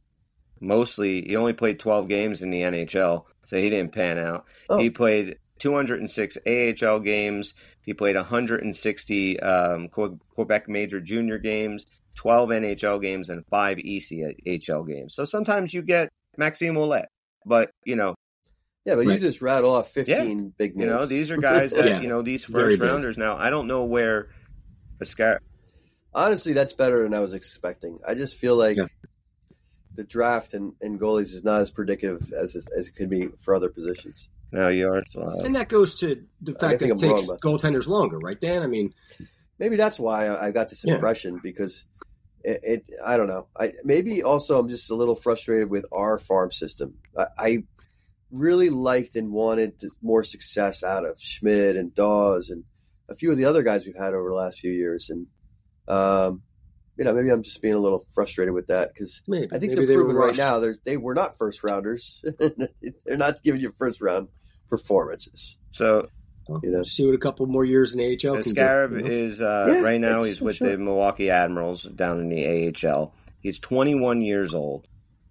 mostly. He only played twelve games in the N H L, so he didn't pan out. Oh. He played two hundred six A H L games. He played one hundred sixty um, Que- Quebec Major Junior games, twelve N H L games, and five E C H L games. So sometimes you get Maxime Ouellet, but you know. Yeah, but Right. you just rattle off fifteen big names. You know, these are guys that, Yeah. you know, these Very first big. rounders now. I don't know where Ascar. Honestly, that's better than I was expecting. I just feel like Yeah. the draft and, and goalies is not as predictive as as it could be for other positions. Now you are. Uh, And that goes to the I fact that think it I'm wrong takes about that. goaltenders longer, right, Dan? I mean, Maybe that's why I I got this Yeah. impression because it, it. I don't know. I maybe also I'm just a little frustrated with our farm system. I, I really liked and wanted to, more success out of Schmidt and Dawes and a few of the other guys we've had over the last few years. And um, you know, maybe I'm just being a little frustrated with that because maybe. I think maybe they're they were proving right rushed. now there's they were not first rounders. They're not giving you first round performances. so Well, You know. see what a couple more years in A H L can do. Scarab you know? is uh, Yeah, right now. it's- He's with sure. the Milwaukee Admirals down in the A H L. He's twenty-one years old,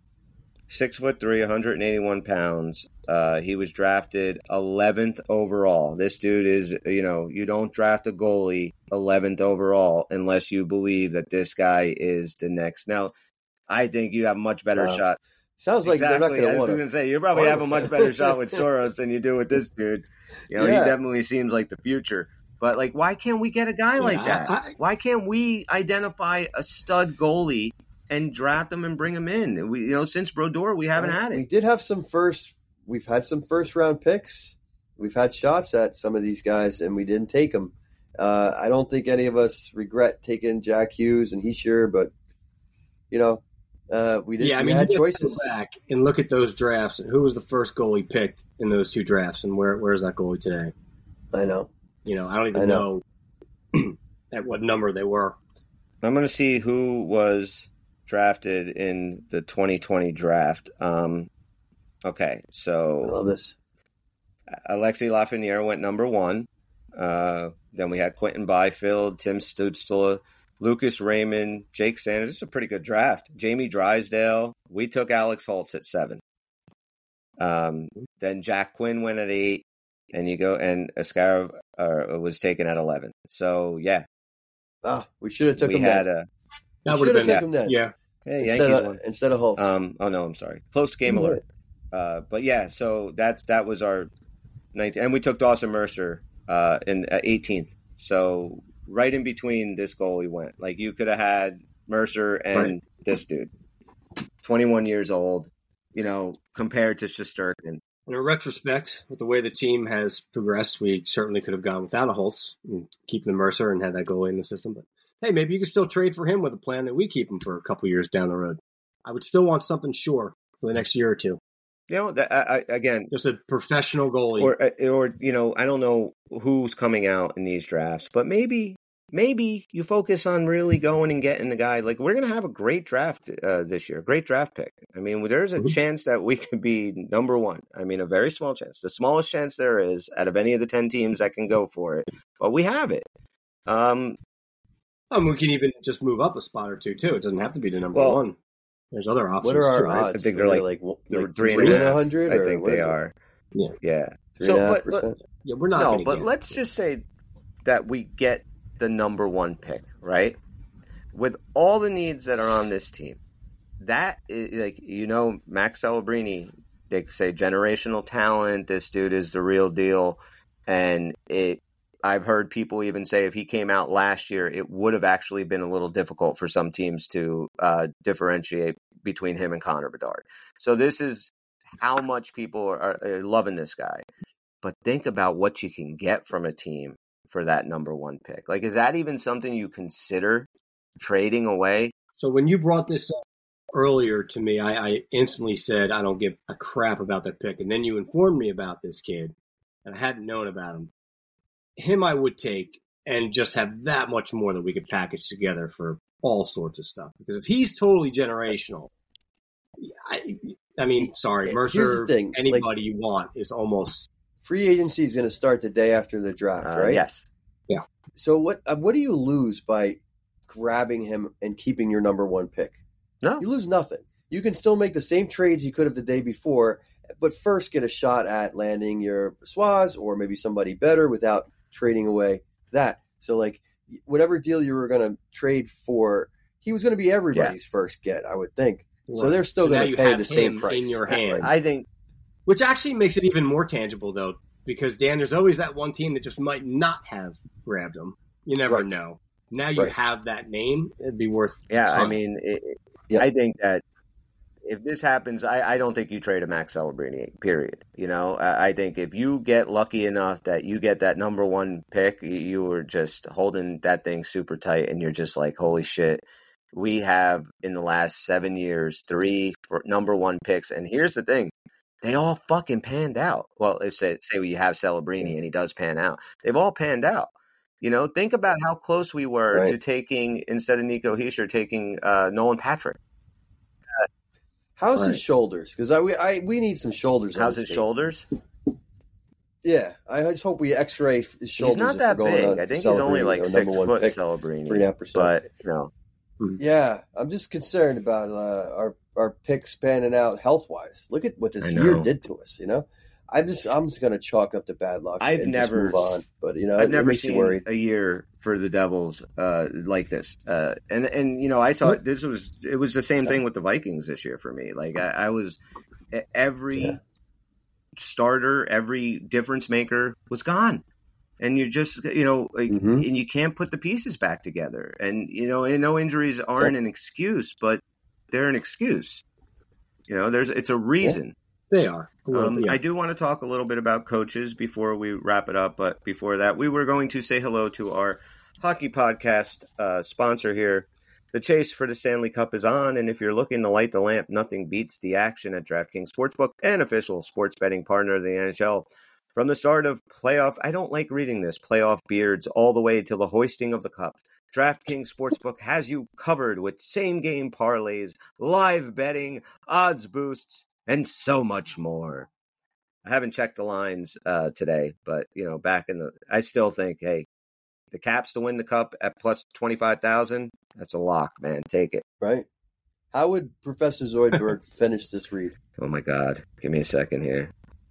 six foot three, one hundred eighty-one pounds. Uh, he was drafted eleventh overall. This dude is, you know, you don't draft a goalie eleventh overall unless you believe that this guy is the next. Now, I think you have a much better Wow. shot. Sounds like Exactly. they're not I going to was want going to. to say you probably farm have a with much him. better shot with Soros than you do with this dude. You know, Yeah. he definitely seems like the future. But like, why can't we get a guy Yeah, like I- that? I- Why can't we identify a stud goalie and draft him and bring him in? We, you know, since Brodeur, we haven't had We it. did have some first. We've had some first round picks. We've had shots at some of these guys, and we didn't take them. Uh, I don't think any of us regret taking Jack Hughes and Heischer, but you know, uh, we did. Yeah, I we mean, had you have to choices. go back and look at those drafts. Who was the first goalie picked in those two drafts, and where where's that goalie today? I know. You know, I don't even I know. know. at what number they were. I'm going to see who was drafted in the twenty twenty draft. Um, okay, I so love this. Alexi Lafreniere went number one. Uh, then we had Quentin Byfield, Tim Stützle, Lucas Raymond, Jake Sanders. This is a pretty good draft. Jamie Drysdale. We took Alex Holtz at seven. Um, then Jack Quinn went at eight, and you go and Ascarov uh, was taken at eleven. So yeah, Ah, we should have took we him had then. a That We would have should have been took him then. yeah. hey, instead Yankees of won. instead of Holtz. Um, oh no, I'm sorry. Close game Right. alert. Uh, but yeah, so that's that was our nineteen, and we took Dawson Mercer uh, in uh, eighteenth. So right in between this goal we went. Like you could have had Mercer and Right. this dude, twenty-one years old. You know, compared to Shesterkin. In retrospect, with the way the team has progressed, we certainly could have gone without a Holtz and keeping the Mercer and had that goalie in the system. But hey, maybe you could still trade for him with a plan that we keep him for a couple years down the road. I would still want something sure for the next year or two. You know, that, I, I, again, Just a professional goalie. or or you know, I don't know who's coming out in these drafts, but maybe maybe you focus on really going and getting the guy. Like we're going to have a great draft uh, this year, great draft pick. I mean, there's a Mhm. chance that we could be number one. I mean, a very small chance, the smallest chance there is out of any of the ten teams that can go for it. But we have it. Um, Um, we can even just move up a spot or two, too. It doesn't have to be the number Well, one. There's other options. What are our too. I- I odds? think Are they're they like- like, they're like three and three a and a half. hundred. I or think what they is it? are. Yeah. Yeah. Three So, and a half but- but- percent. Yeah, we're not no, gonna but get let's it. just say that we get the number one pick, right? With all the needs that are on this team, that is, like you know, Max Celebrini, they say generational talent. This dude is the real deal, and it. I've heard people even say if he came out last year, it would have actually been a little difficult for some teams to uh, differentiate between him and Connor Bedard. So this is how much people are, are loving this guy. but think about what you can get from a team for that number one pick. Like, is that even something you consider trading away? So when you brought this up earlier to me, I, I instantly said, I don't give a crap about that pick. And then you informed me about this kid, and I hadn't known about him. Him I would take and just have that much more that we could package together for all sorts of stuff. Because if he's totally generational, I, I mean, sorry, Mercer, thing, anybody like, you want is almost... Free agency is going to start the day after the draft, Uh, right? yes. Yeah. So what uh, what do you lose by grabbing him and keeping your number one pick? No. You lose nothing. You can still make the same trades you could have the day before, but first get a shot at landing your Swaz or maybe somebody better without trading away that. So, like, whatever deal you were going to trade for, he was going to be everybody's yeah. first get, I would think. Right. So they're still so going to pay the same price. In your hand. I think. Which actually makes it even more tangible, though, because, Dan, there's always that one team that just might not have grabbed him. You never right. know. Now you right. have that name, it'd be worth Yeah, I mean, it, yeah. I think that if this happens, I, I don't think you trade a Max Celebrini, period. You know, I, I think if you get lucky enough that you get that number one pick, you were just holding that thing super tight, and you're just like, holy shit. We have, in the last seven years, three number one picks. And here's the thing. They all fucking panned out. Well, if say, say we have Celebrini and he does pan out. They've all panned out. You know, think about how close we were right. to taking, instead of Nico Hischier, taking uh, Nolan Patrick. Uh, How's right. his shoulders? Because I, we, I, we need some shoulders. How's his team. shoulders? Yeah, I just hope we X-ray his shoulders. He's not that big. I think he's only like six foot Celebrini. Three and a half percent. But, you know. Yeah, I'm just concerned about uh, our our picks panning out health wise. Look at what this year did to us. You know, I'm just I'm just going to chalk up to bad luck. I've and never just move on, but you know, I've it never makes seen you worried. a year for the Devils uh, like this. Uh, and and you know, I thought this was it was the same thing with the Vikings this year for me. Like I, I was every yeah. starter, every difference maker was gone. And you just, you know, like, mm-hmm. and you can't put the pieces back together. And, you know, and no injuries aren't an excuse, but they're an excuse. You know, there's it's a reason. Yeah. They are. Um, yeah. I do want to talk a little bit about coaches before we wrap it up. But before that, we were going to say hello to our hockey podcast uh, sponsor here. The chase for the Stanley Cup is on. And if you're looking to light the lamp, nothing beats the action at DraftKings Sportsbook, an official sports betting partner of the N H L. From the start of playoff, I don't like reading this, playoff beards, all the way to the hoisting of the cup, DraftKings Sportsbook has you covered with same-game parlays, live betting, odds boosts, and so much more. I haven't checked the lines uh, today, but, you know, back in the – I still think, hey, the Caps to win the cup at plus twenty-five thousand, that's a lock, man. Take it. Right. How would Professor Zoidberg finish this read? Oh, my God. Give me a second here.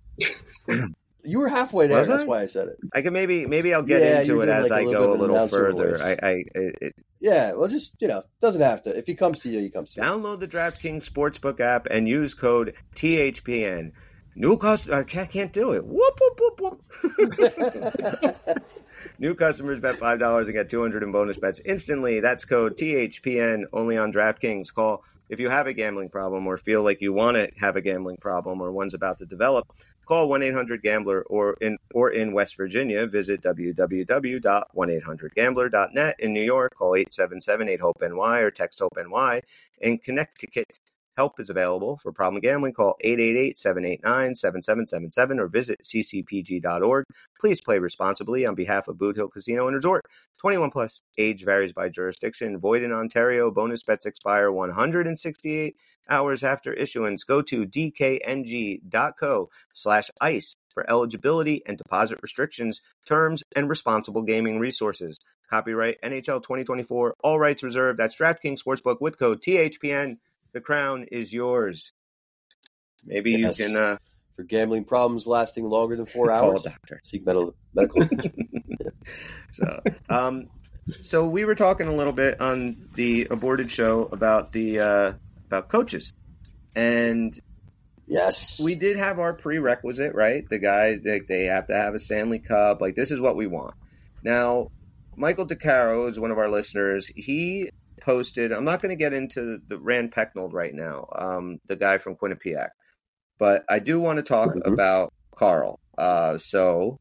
You were halfway there. That's why I said it. I can maybe maybe I'll get yeah, into it as like I go a little further. I, I it, yeah, well, just you know, doesn't have to. If he comes to you, he comes to you. Download the DraftKings Sportsbook app and use code T H P N. New customer, I can't, can't do it. Whoop whoop whoop whoop. New customers bet five dollars and get two hundred in bonus bets instantly. That's code T H P N only on DraftKings. Call if you have a gambling problem or feel like you want to have a gambling problem or one's about to develop. Call one eight hundred gambler or in or in West Virginia, visit w w w dot one eight hundred gambler dot net. In New York, call eight seven seven eight hope N Y or text HOPE-NY. In Connecticut, help is available for problem gambling. Call eight eight eight seven eight nine seven seven seven seven or visit c c p g dot org. Please play responsibly on behalf of Boot Hill Casino and Resort. twenty-one plus, age varies by jurisdiction. Void in Ontario. Bonus bets expire one hundred sixty-eight hours after issuance. Go to d k n g dot co slash ice for eligibility and deposit restrictions, terms, and responsible gaming resources. Copyright N H L twenty twenty-four. All rights reserved. That's DraftKings Sportsbook with code T H P N. The crown is yours. Maybe yes. you can... Uh, for gambling problems lasting longer than four call hours, a doctor. Seek medical, medical attention. Yeah. So, um, so we were talking a little bit on the aborted show about the uh, about coaches. And yes, we did have our prerequisite, right? The guys, they, they have to have a Stanley Cup. Like, this is what we want. Now, Michael DeCaro is one of our listeners. He posted, I'm not going to get into the Rand Pecknold right now, um, the guy from Quinnipiac, but I do want to talk mm-hmm. about Carl. Uh, so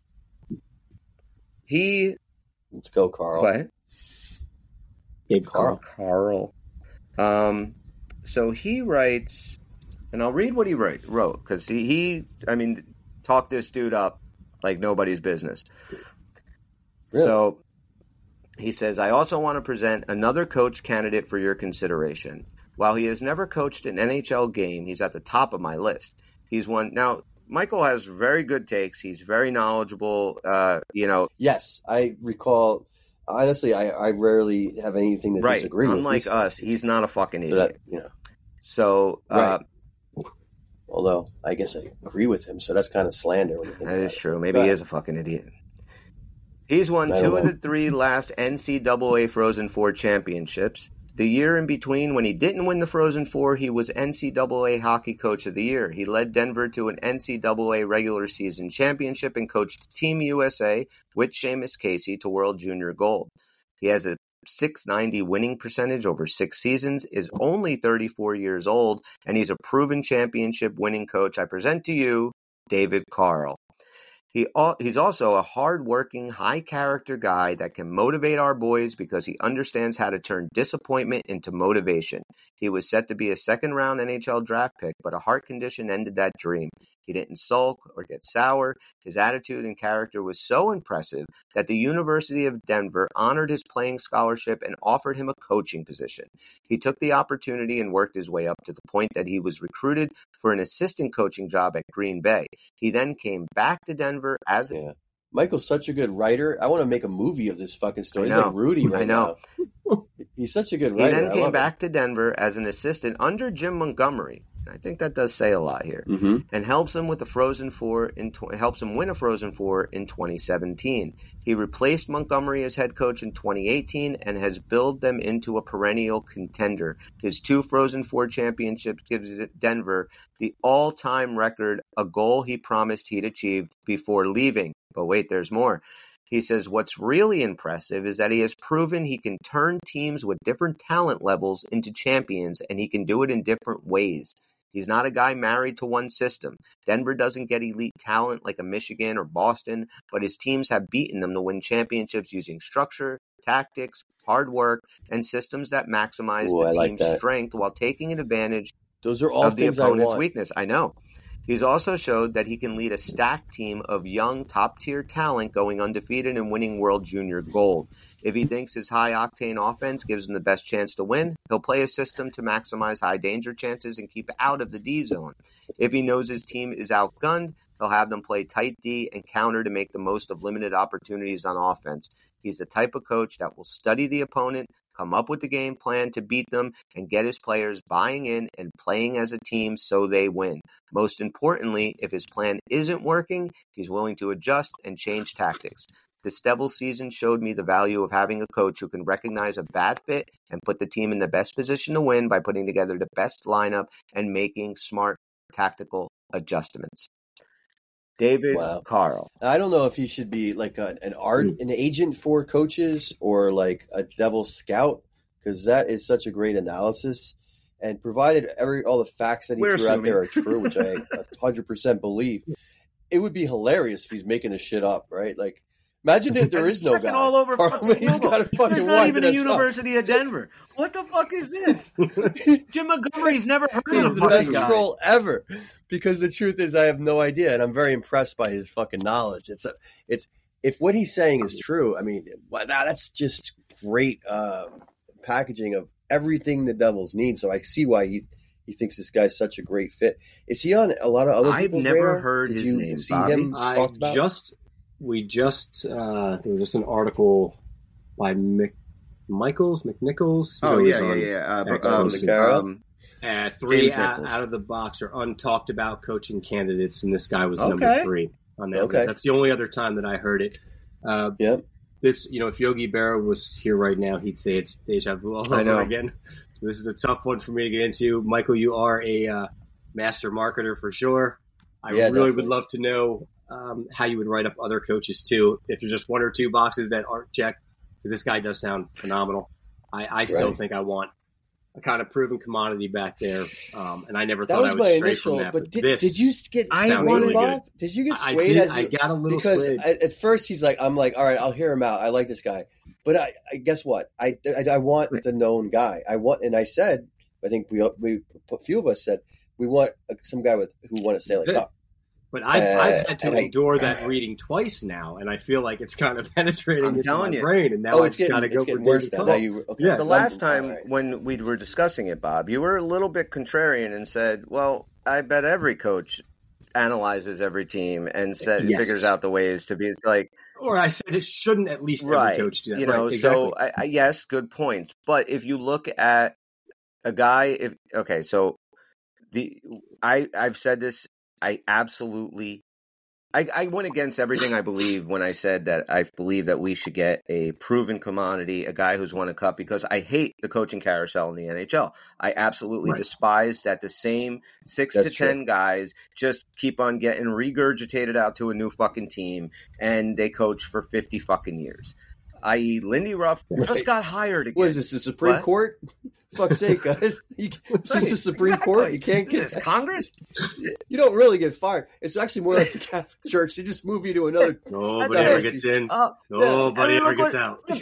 he. Let's go, Carl. What? Gabe Carl. Carl. Um, so he writes, and I'll read what he write, wrote because he, he, I mean, talked this dude up like nobody's business. Really? So he says, I also want to present another coach candidate for your consideration. While he has never coached an N H L game, he's at the top of my list. He's one now. Michael has very good takes. He's very knowledgeable. Uh, you know. Yes, I recall. Honestly, I, I rarely have anything to right. disagree with. Unlike us, he's not a fucking idiot. So that, you know. So. Uh, right. Although I guess I agree with him, so that's kind of slander. When you think that about is it. true. Maybe but, he is a fucking idiot. He's won two of the three last N C double A Frozen Four championships. The year in between, when he didn't win the Frozen Four, he was N C double A Hockey Coach of the Year. He led Denver to an N C double A regular season championship and coached Team U S A with Seamus Casey to World Junior Gold. He has a six ninety winning percentage over six seasons, is only thirty-four years old, and he's a proven championship winning coach. I present to you David Carl. He He's also a hard-working, high-character guy that can motivate our boys because he understands how to turn disappointment into motivation. He was set to be a second-round N H L draft pick, but a heart condition ended that dream. He didn't sulk or get sour. His attitude and character was so impressive that the University of Denver honored his playing scholarship and offered him a coaching position. He took the opportunity and worked his way up to the point that he was recruited for an assistant coaching job at Green Bay. He then came back to Denver as a yeah. Michael's such a good writer. I want to make a movie of this fucking story. I He's know. like Rudy right I know. now. He's such a good He writer. then I came love back it. to Denver as an assistant under Jim Montgomery. I think that does say a lot here. Mm-hmm. And helps him with the Frozen Four in tw- helps him win a Frozen Four in twenty seventeen. He replaced Montgomery as head coach in twenty eighteen and has built them into a perennial contender. His two Frozen Four championships gives Denver the all-time record, a goal he promised he'd achieved before leaving. But wait, there's more. He says what's really impressive is that he has proven he can turn teams with different talent levels into champions, and he can do it in different ways. He's not a guy married to one system. Denver doesn't get elite talent like a Michigan or Boston, but his teams have beaten them to win championships using structure, tactics, hard work, and systems that maximize Ooh, the I like team's that. strength while taking advantage Those are all of the things I opponent's want. weakness. I know. He's also showed that he can lead a stacked team of young, top-tier talent going undefeated and winning World Junior Gold. If he thinks his high-octane offense gives him the best chance to win, he'll play a system to maximize high-danger chances and keep out of the D zone. If he knows his team is outgunned, he'll have them play tight D and counter to make the most of limited opportunities on offense. He's the type of coach that will study the opponent, come up with the game plan to beat them, and get his players buying in and playing as a team so they win. Most importantly, if his plan isn't working, he's willing to adjust and change tactics. This Devils season showed me the value of having a coach who can recognize a bad fit and put the team in the best position to win by putting together the best lineup and making smart tactical adjustments. David Wow. Carl. I don't know if he should be like a, an art, an agent for coaches or like a devil scout, because that is such a great analysis. And provided every all the facts that he We're threw out there are assuming. true, which I one hundred percent believe, it would be hilarious if he's making this shit up, right? Like, imagine if there is no Check it guy. all over Carl, fucking he's Google. got to fucking There's not wind even a us up. University of Denver. What the fuck is this? Jim Montgomery's never heard He's of the the best fucking guy. troll ever. Because the truth is, I have no idea, and I'm very impressed by his fucking knowledge. It's a, it's if what he's saying is true. I mean, wow, that's just great uh, packaging of everything the Devils need. So I see why he he thinks this guy's such a great fit. Is he on a lot of other I've people's never radar? heard Did his you name, see Bobby. him I talked about? just we just uh, there was just an article by Mick Michaels McNichols. Oh, who yeah, was yeah, on, yeah. Uh, X um, Posted. um, Uh, three James out, Nichols. out of the box are untalked about coaching candidates, and this guy was Okay. number three on that Okay. list. That's the only other time that I heard it. Uh, Yep. this, you know, if Yogi Berra was here right now, he'd say it's deja vu all I over know. again. So this is a tough one for me to get into. Michael, you are a uh, master marketer for sure. I Yeah, really definitely. would love to know um, how you would write up other coaches too. If there's just one or two boxes that aren't checked, because this guy does sound phenomenal. I, I still Right. think I want a kind of proven commodity back there, um, and I never That thought was I my would stray initial. from that. But did, this did you get I swayed, really Bob? good. Did you get I swayed did- as you? I got a little because swayed. at, at first he's like, I'm like, all right, I'll hear him out. I like this guy, but I, I guess what? I, I I want the known guy. I want, and I said, I think we we a few of us said we want some guy with who won a Stanley Good. Cup. But I've, Uh, I've had to and I- endure that reading twice now, and I feel like it's kind of penetrating I'm into telling my you. brain. And now Oh, I it's just got getting, to go it's for getting worse David now. Cole. Now you, okay. Yeah. The I'm- last time all right. when we were discussing it, Bob, you were a little bit contrarian and said, well, I bet every coach analyzes every team and said, Yes. figures out the ways to be. It's like, Or I said it shouldn't at least every right. coach do that. You know, right, so exactly. I, I, yes, good points. But if you look at a guy, if okay, so the I I've said this, I absolutely I, I went against everything I believed when I said that I believe that we should get a proven commodity, a guy who's won a cup, because I hate the coaching carousel in the N H L. I absolutely Right. despise that the same six That's to true. ten guys just keep on getting regurgitated out to a new fucking team, and they coach for fifty fucking years. that is. Lindy Ruff Right. just got hired again. What is this? The Supreme What? Court? Fuck's sake, guys! You, this is the Supreme Exactly. Court. You can't Is get. this Congress? You don't really get fired. It's actually more like the Catholic Church. They just move you to another. Nobody That's ever it. gets in. Uh, Nobody I mean, ever look gets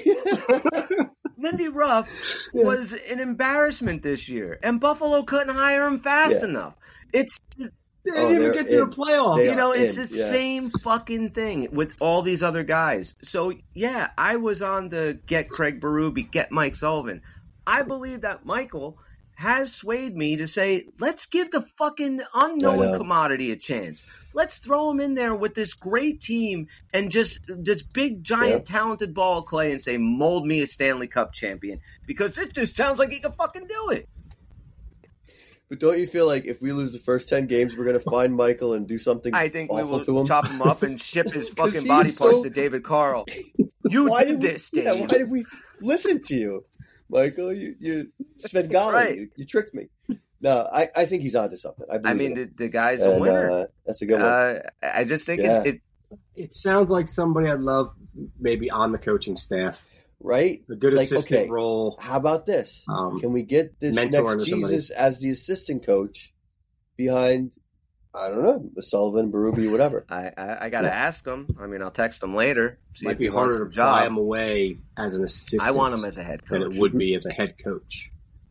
what- out. Lindy Ruff Yeah. was an embarrassment this year, and Buffalo couldn't hire him fast Yeah. enough. It's They Oh, didn't even they're get to the in. playoffs. They you are know, it's in, the yeah. same fucking thing with all these other guys. So yeah, I was on the get Craig Berube, get Mike Sullivan. I believe that Michael has swayed me to say, let's give the fucking I unknown know. commodity a chance. Let's throw him in there with this great team and just this big, giant, talented ball of clay and say, mold me a Stanley Cup champion. Because this dude sounds like he can fucking do it. But don't you feel like if we lose the first ten games, we're going to find Michael and do something I think we awful to will him? chop him up and ship his 'Cause fucking he's body parts so- to David Carl. You Why did we- this, yeah, Dave. why did we listen to you, Michael? You, you Svengali, Right. you, you tricked me. No, I, I think he's onto something. I, I believe mean, in him. the, the guy's a And, winner. uh, that's a good one. Uh, I just think Yeah. it, it's It sounds like somebody I'd love maybe on the coaching staff. right? A good Like, assistant okay. role. How about this? Um, Can we get this mentor next to somebody. Jesus as the assistant coach behind, I don't know, Sullivan, Berube, whatever? I, I, I got to ask him. I mean, I'll text him later. See might if be he wants harder the to pry job. him away as an assistant. I want him as a head than coach. it would be as a head coach.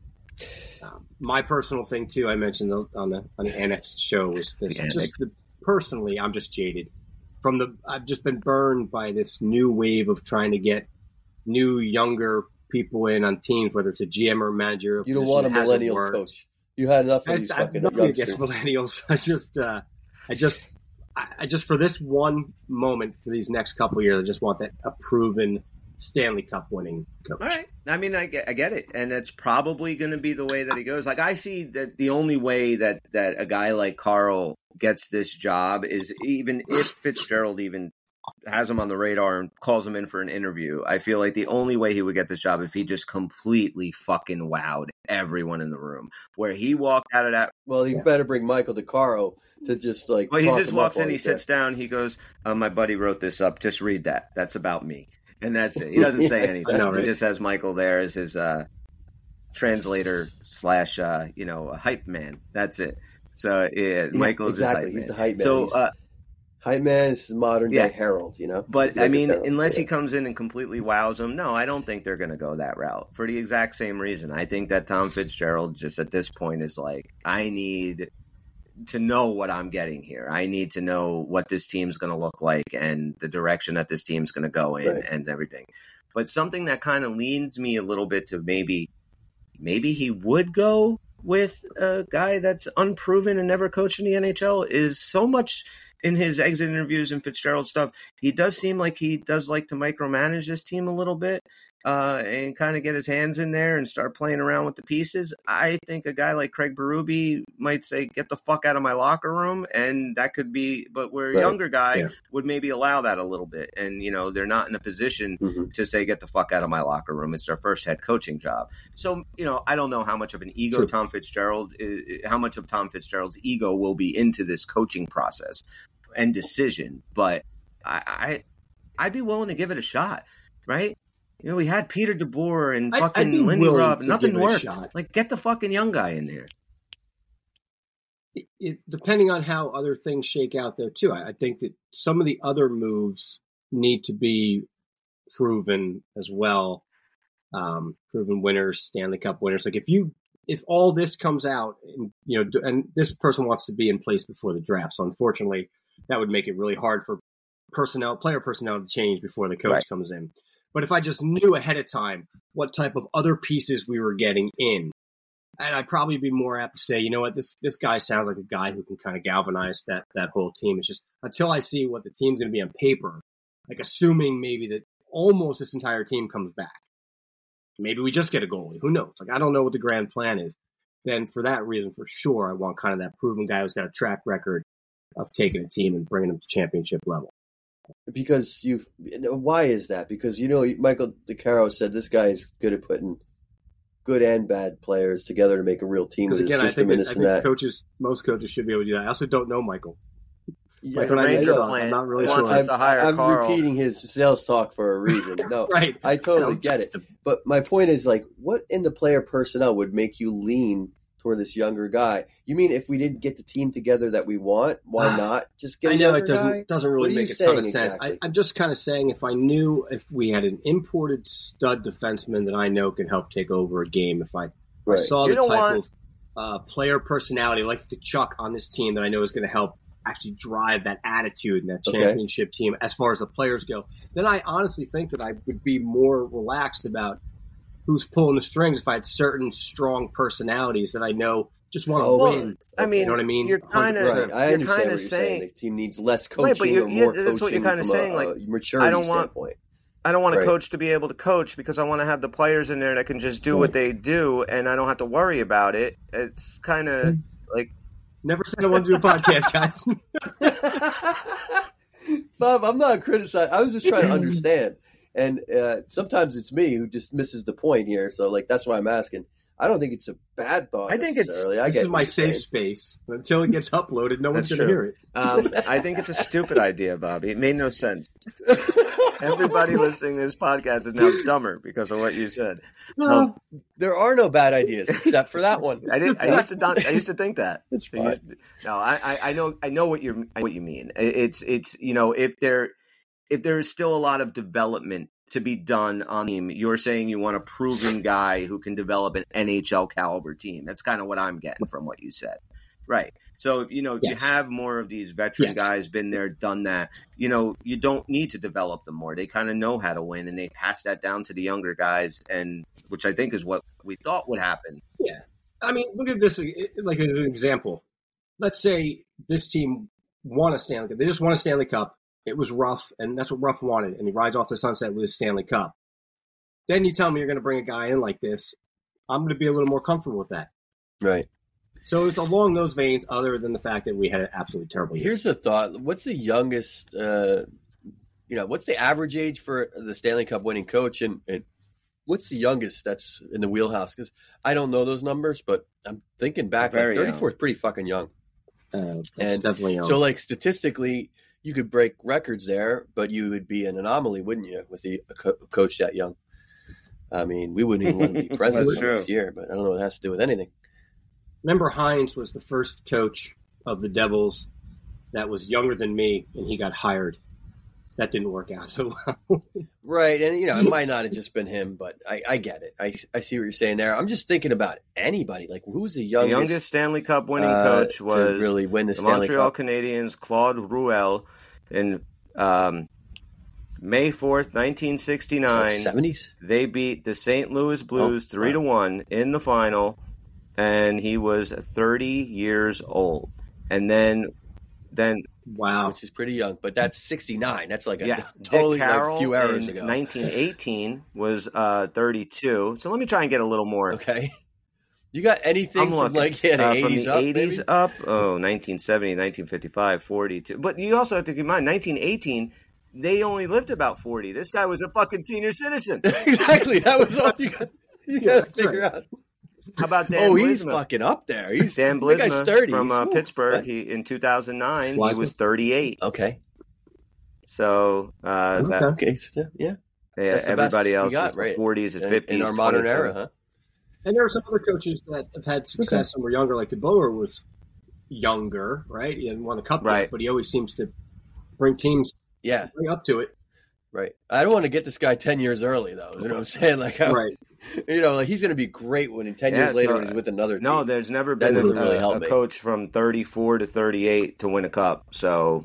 Um, my personal thing too, I mentioned on the on the Annexed show was this. The Just the, personally, I'm just jaded from the. I've just been burned by this new wave of trying to get new, younger people in on teams, whether it's a G M or manager. You don't want a position, it hasn't millennial worked. coach. You had enough of I, these I have fucking nothing youngsters. against millennials. I just, uh, I just, I, I just for this one moment for these next couple of years, I just want that a proven Stanley Cup winning coach. All right. I mean, I get, I get it. And it's probably going to be the way that he goes. Like, I see that the only way that, that a guy like Carl gets this job is even if Fitzgerald even has him on the radar and calls him in for an interview. I feel like the only way he would get this job if he just completely fucking wowed everyone in the room. Where he walked out of that. Well, you Yeah. better bring Michael DeCaro to just like. Well, he talk just him walks up in, while he he's there. sits down, he goes, uh, my buddy wrote this up. Just read that. That's about me. And that's it. He doesn't say Yeah, anything. I know, right? He just has Michael there as his uh, translator slash, uh, you know, hype man. That's it. So yeah, Michael is exactly. his hype He's man. the hype man. So, He's- uh, Hype man is the modern Yeah. day Herald, you know. but Like I a mean, Herald, unless yeah. he comes in and completely wows him, no, I don't think they're going to go that route for the exact same reason. I think that Tom Fitzgerald just at this point is like, I need to know what I'm getting here. I need to know what this team's going to look like and the direction that this team's going to go in Right. and everything. But something that kind of leans me a little bit to maybe, maybe he would go with a guy that's unproven and never coached in the N H L is so much in his exit interviews and Fitzgerald stuff. He does seem like he does like to micromanage this team a little bit uh, and kind of get his hands in there and start playing around with the pieces. I think a guy like Craig Berube might say, get the fuck out of my locker room. And that could be, but where a Right. younger guy Yeah. would maybe allow that a little bit. And, you know, they're not in a position Mhm. to say, get the fuck out of my locker room. It's their first head coaching job. So, you know, I don't know how much of an ego True. Tom Fitzgerald, is, how much of Tom Fitzgerald's ego will be into this coaching process and decision. But I, I I'd be willing to give it a shot, right? You know, we had Peter DeBoer and I'd- fucking I'd be Lindy willing Ruff. to Nothing give it a worked. shot. Like, get the fucking young guy in there. It, it, depending on how other things shake out there too, I, I think that some of the other moves need to be proven as well. Um, proven winners, Stanley Cup winners. Like if you, if all this comes out, and you know, and this person wants to be in place before the draft, so unfortunately, that would make it really hard for personnel, player personnel, to change before the coach Right. comes in. But if I just knew ahead of time what type of other pieces we were getting in, and I'd probably be more apt to say, you know what, this this guy sounds like a guy who can kind of galvanize that that whole team. It's just until I see what the team's going to be on paper, like assuming maybe that almost this entire team comes back. Maybe we just get a goalie. Who knows? Like I don't know what the grand plan is. Then for that reason, for sure, I want kind of that proven guy who's got a track record of taking a team and bringing them to championship level. Because you've why is that? Because you know Michael DeCaro said this guy is good at putting good and bad players together to make a real team with Because his again, I system think, and that, this I and think that. coaches, most coaches should be able to do that. I also don't know Michael. Yeah, Like when I Ranger did plan I'm not really wants sure. us to hire I'm Carl. repeating his sales talk for a reason. No, Right. I totally No, get it. just to- But my point is, like, what in the player personnel would make you lean toward this younger guy? You mean if we didn't get the team together that we want, why not just get I a know younger it doesn't guy? doesn't What really are make you a ton of saying sense. exactly? I, I'm just kind of saying if I knew if we had an imported stud defenseman that I know can help take over a game, if I, I Right. saw You the don't type want- of uh, player personality like the Chuck on this team that I know is going to help actually drive that attitude and that Okay. championship team as far as the players go, then I honestly think that I would be more relaxed about who's pulling the strings if I had certain strong personalities that I know just want to Oh, Well, win. I mean, You know what I mean? You're kind of, Right, I you're understand kind what of you're saying. saying. The team needs less coaching Right, but you're- or yeah, more that's what coaching you're kinda from saying, a, like, a maturity I don't want- standpoint. I don't want a Right. coach to be able to coach because I want to have the players in there that can just do what they do, and I don't have to worry about it. It's kind of like Never said I wanted to do a podcast, guys. Bob, I'm not criticizing. I was just trying to understand. And uh, sometimes it's me who just misses the point here. So, like, that's why I'm asking. I don't think it's a bad thought. I think it's- necessarily. I This get is what my you're safe saying. space. Until it gets uploaded, no one's That's going to true. hear it. um, I think it's a stupid idea, Bobby. It made no sense. Everybody listening to this podcast is now dumber because of what you said. Um, There are no bad ideas except for that one. I did. I used to. don- I used to think that. It's fine. No, I, I, I know. I know what you what you mean. It's it's you know if there if there is still a lot of development to be done on the team, you're saying you want a proven guy who can develop an N H L caliber team. That's kind of what I'm getting from what you said. Right. So, you know, if you Yes. have more of these veteran Yes. guys, been there, done that, you know, you don't need to develop them more. They kind of know how to win, and they pass that down to the younger guys, and which I think is what we thought would happen. Yeah. I mean, look at this like as an example. Let's say this team won a Stanley Cup. They just won a Stanley Cup. It was Ruff, and that's what Ruff wanted, and he rides off the sunset with his Stanley Cup. Then you tell me you're going to bring a guy in like this. I'm going to be a little more comfortable with that. Right. So it's along those veins, other than the fact that we had an absolutely terrible year. Here's the thought. What's the youngest, uh, you know, what's the average age for the Stanley Cup winning coach? And, and what's the youngest that's in the wheelhouse? Because I don't know those numbers, but I'm thinking back, Very like thirty-four is pretty fucking young. Uh, that's And definitely young. So, like, statistically, you could break records there, but you would be an anomaly, wouldn't you, with the a co- coach that young? I mean, we wouldn't even want to be president That's true. this year, but I don't know what it has to do with anything. Remember, Hines was the first coach of the Devils that was younger than me, and he got hired. That didn't work out so well. Right, and, you know, it might not have just been him, but I, I get it. I, I see what you're saying there. I'm just thinking about anybody. Like, who's the The youngest, youngest Stanley Cup winning uh, coach to was really win the the Stanley Montreal Cup? Canadiens, Claude Ruel, in um, May fourth, nineteen sixty-nine. seventies? They beat the Saint Louis Blues Oh, three wow. to one in the final, and he was thirty years old. And then, then Wow. Which is pretty young, but that's sixty-nine. That's like a yeah, totally Dick Carroll like a few hours in ago. nineteen eighteen was uh, thirty-two. So let me try and get a little more. Okay. You got anything I'm from looking. like yeah, the Uh, from eighties the up, eighties maybe? up. Oh, nineteen seventy, nineteen fifty-five, forty-two. But you also have to keep in mind, nineteen eighteen, they only lived about forty. This guy was a fucking senior citizen. Exactly. That was all you got. You got to figure out. How about Dan Oh, he's Blisma? fucking up there. He's Dan that guy's Blisma thirty from He's- uh, ooh, Pittsburgh. what? He in two thousand nine, he Blisma? was thirty-eight. Okay. So uh, that Okay. Okay. so, Yeah. They, That's the everybody best else we got, is right? forties and in, fifties. in our modern twenties. era, huh? And there are some other coaches that have had success and were younger, like DeBoer was younger, right? He hadn't won a cup Right. yet, but he always seems to bring teams Yeah, right up to it. right. I don't want to get this guy ten years early, though. You know what I'm saying? Like, I, Right. you know, like he's going to be great when in ten Yeah, years later so- when he's with another team. No, there's never That been a, doesn't really a- help a me. coach from thirty-four to thirty-eight to win a cup. So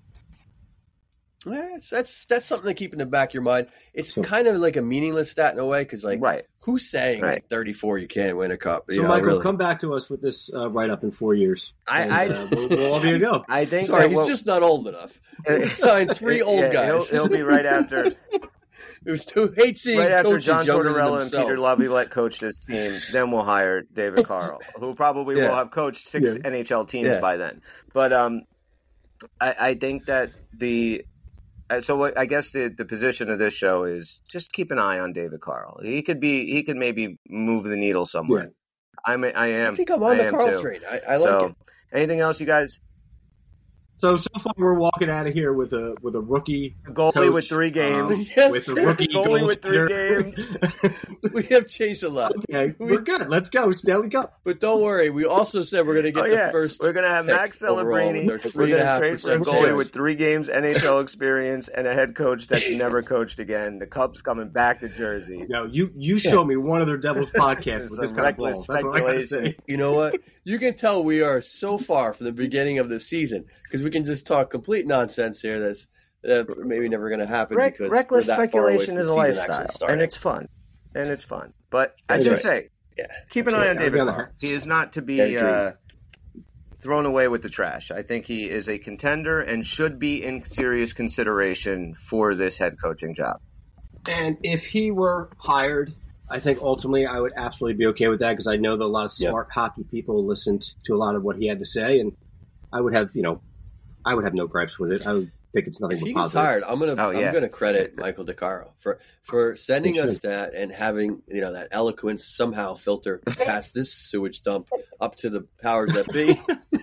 Eh, it's- that's that's something to keep in the back of your mind. It's kind of like a meaningless stat in a way because, like, right. who's saying Right. at thirty-four you can't win a cup? You So, know, Michael, really. come back to us with this uh, write-up in four years. I- and, I- uh, we'll, we'll all be a go. I think Sorry, that he's what- just not old enough. He signed three old Yeah, guys. He'll, he'll be right after It was who hate seeing right after coaches John younger than Tortorella and Peter themselves. Laviolette coach this team. Then we'll hire David Carl, who probably Yeah. will have coached six Yeah. N H L teams Yeah. by then. But um, I, I think that the uh, so what, I guess the, the position of this show is just keep an eye on David Carl. He could be he could maybe move the needle somewhere. Yeah. I'm I am. I think I'm on I the am Carl too. train. I, I like so, it. anything else, you guys? So so far, we're walking out of here with a with a rookie Goalie coach, with three games. um, Yes. with a rookie Goalie with three goaltender. We have Chase a lot. Okay, we're good. Let's go, Stanley Cup. But don't worry, we also said we're going to get Oh, the yeah. first. We're going to have pick Max overall Celebrini. with our We're three going and a to half trade for a percent goalie chance. with three games N H L experience and a head coach that's never coached again. The Cubs coming back to Jersey. No, you you show me one other Devils podcast This is with this some kind of reckless balls. That's what I gotta speculation. say. You know what? You can tell we are so far from the beginning of the season because we can just talk complete nonsense here. That's that maybe never going to happen. Rec- because reckless we're that far away speculation from is the a season lifestyle, actually starting. and it's fun. And it's fun. But I That's just right. say, Yeah, keep an eye on absolutely. David I'll be on Carr. the- He is not to be Very true. uh, thrown away with the trash. I think he is a contender and should be in serious consideration for this head coaching job. And if he were hired, I think ultimately I would absolutely be okay with that because I know that a lot of Yep. smart hockey people listened to a lot of what he had to say, and I would have, you know, I would have no gripes with it. I would think it's nothing If but he gets positive. hired, I'm gonna Oh, yeah. I'm gonna credit Michael DeCaro for for sending He us should. that and having you know that eloquence somehow filter past this sewage dump up to the powers that be.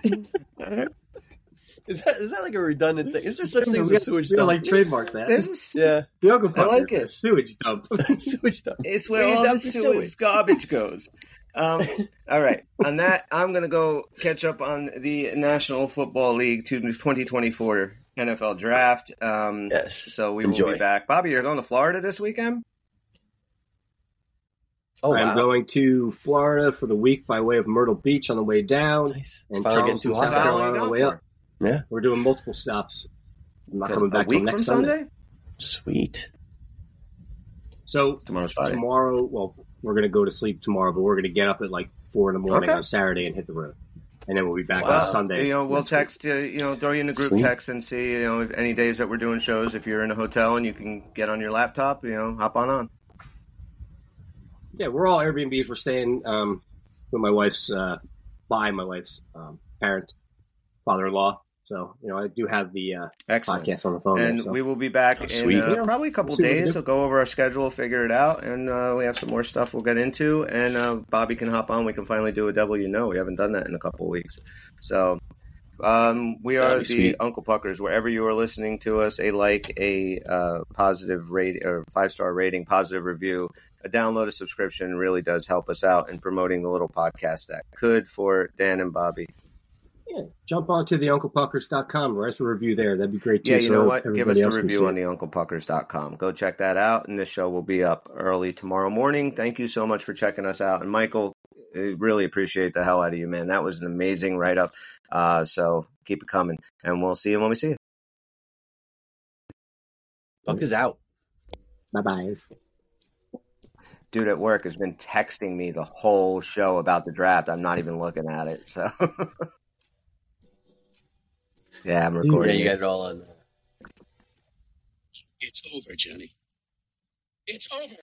Is that is that like a redundant thing? Is there such thing as We a sewage we dump? like trademark that. There's a, yeah, the Uncle I like Pucker, it. a sewage dump. sewage dump. It's We where all dump the the sewage sewage. garbage goes. Um, all right. On that, I'm going to go catch up on the National Football League twenty twenty-four N F L Draft. Um, Yes. So we will Enjoy. be back. Bobby, you're going to Florida this weekend? Oh I'm wow, going to Florida for the week by way of Myrtle Beach on the way down, nice. and Finally getting Charleston, too South hot. How long Carolina are on you the gone way for? up. Yeah, We're doing multiple stops. I'm not So coming back a week till from next Sunday? Sunday. sweet. So Tomorrow's Friday. tomorrow, well, we're going to go to sleep tomorrow, but we're going to get up at like four in the morning Okay. on Saturday and hit the road, and then we'll be back Wow. on Sunday. You know, we'll next week. text you, you know, throw you in the group Sweet. text and see, you know, if any days that we're doing shows, if you're in a hotel and you can get on your laptop, you know, hop on on. Yeah, we're all Airbnbs. We're staying um, with my wife's, uh, by my wife's um, parent, father-in-law. So, you know, I do have the uh, Excellent. podcast on the phone. And there, so. we will be back Oh, in sweet. uh, probably a couple We'll see what we days. do. We'll go over our schedule, figure it out, and uh, we have some more stuff we'll get into. And uh, Bobby can hop on. We can finally do a Devil You Know. We haven't done that in a couple of weeks. So um, we are That'd the be sweet. Uncle Puckers. Wherever you are listening to us, a like, a uh, positive rate or five-star rating, positive review, a download, a subscription really does help us out in promoting the little podcast that could for Dan and Bobby. Yeah, jump onto the uncle puckers dot com. Write a review there. That'd be great, too. Yeah, you so know what? Give us everybody a else can review see on it. the uncle puckers dot com. Go check that out, and this show will be up early tomorrow morning. Thank you so much for checking us out. And Michael, I really appreciate the hell out of you, man. That was an amazing write-up. Uh, so keep it coming, and we'll see you when we see you. Buck is out. Bye-bye. Dude at work has been texting me the whole show about the draft. I'm not even looking at it. So yeah, I'm Yeah, recording. you it. got it all on. It's over, Johnny. It's over.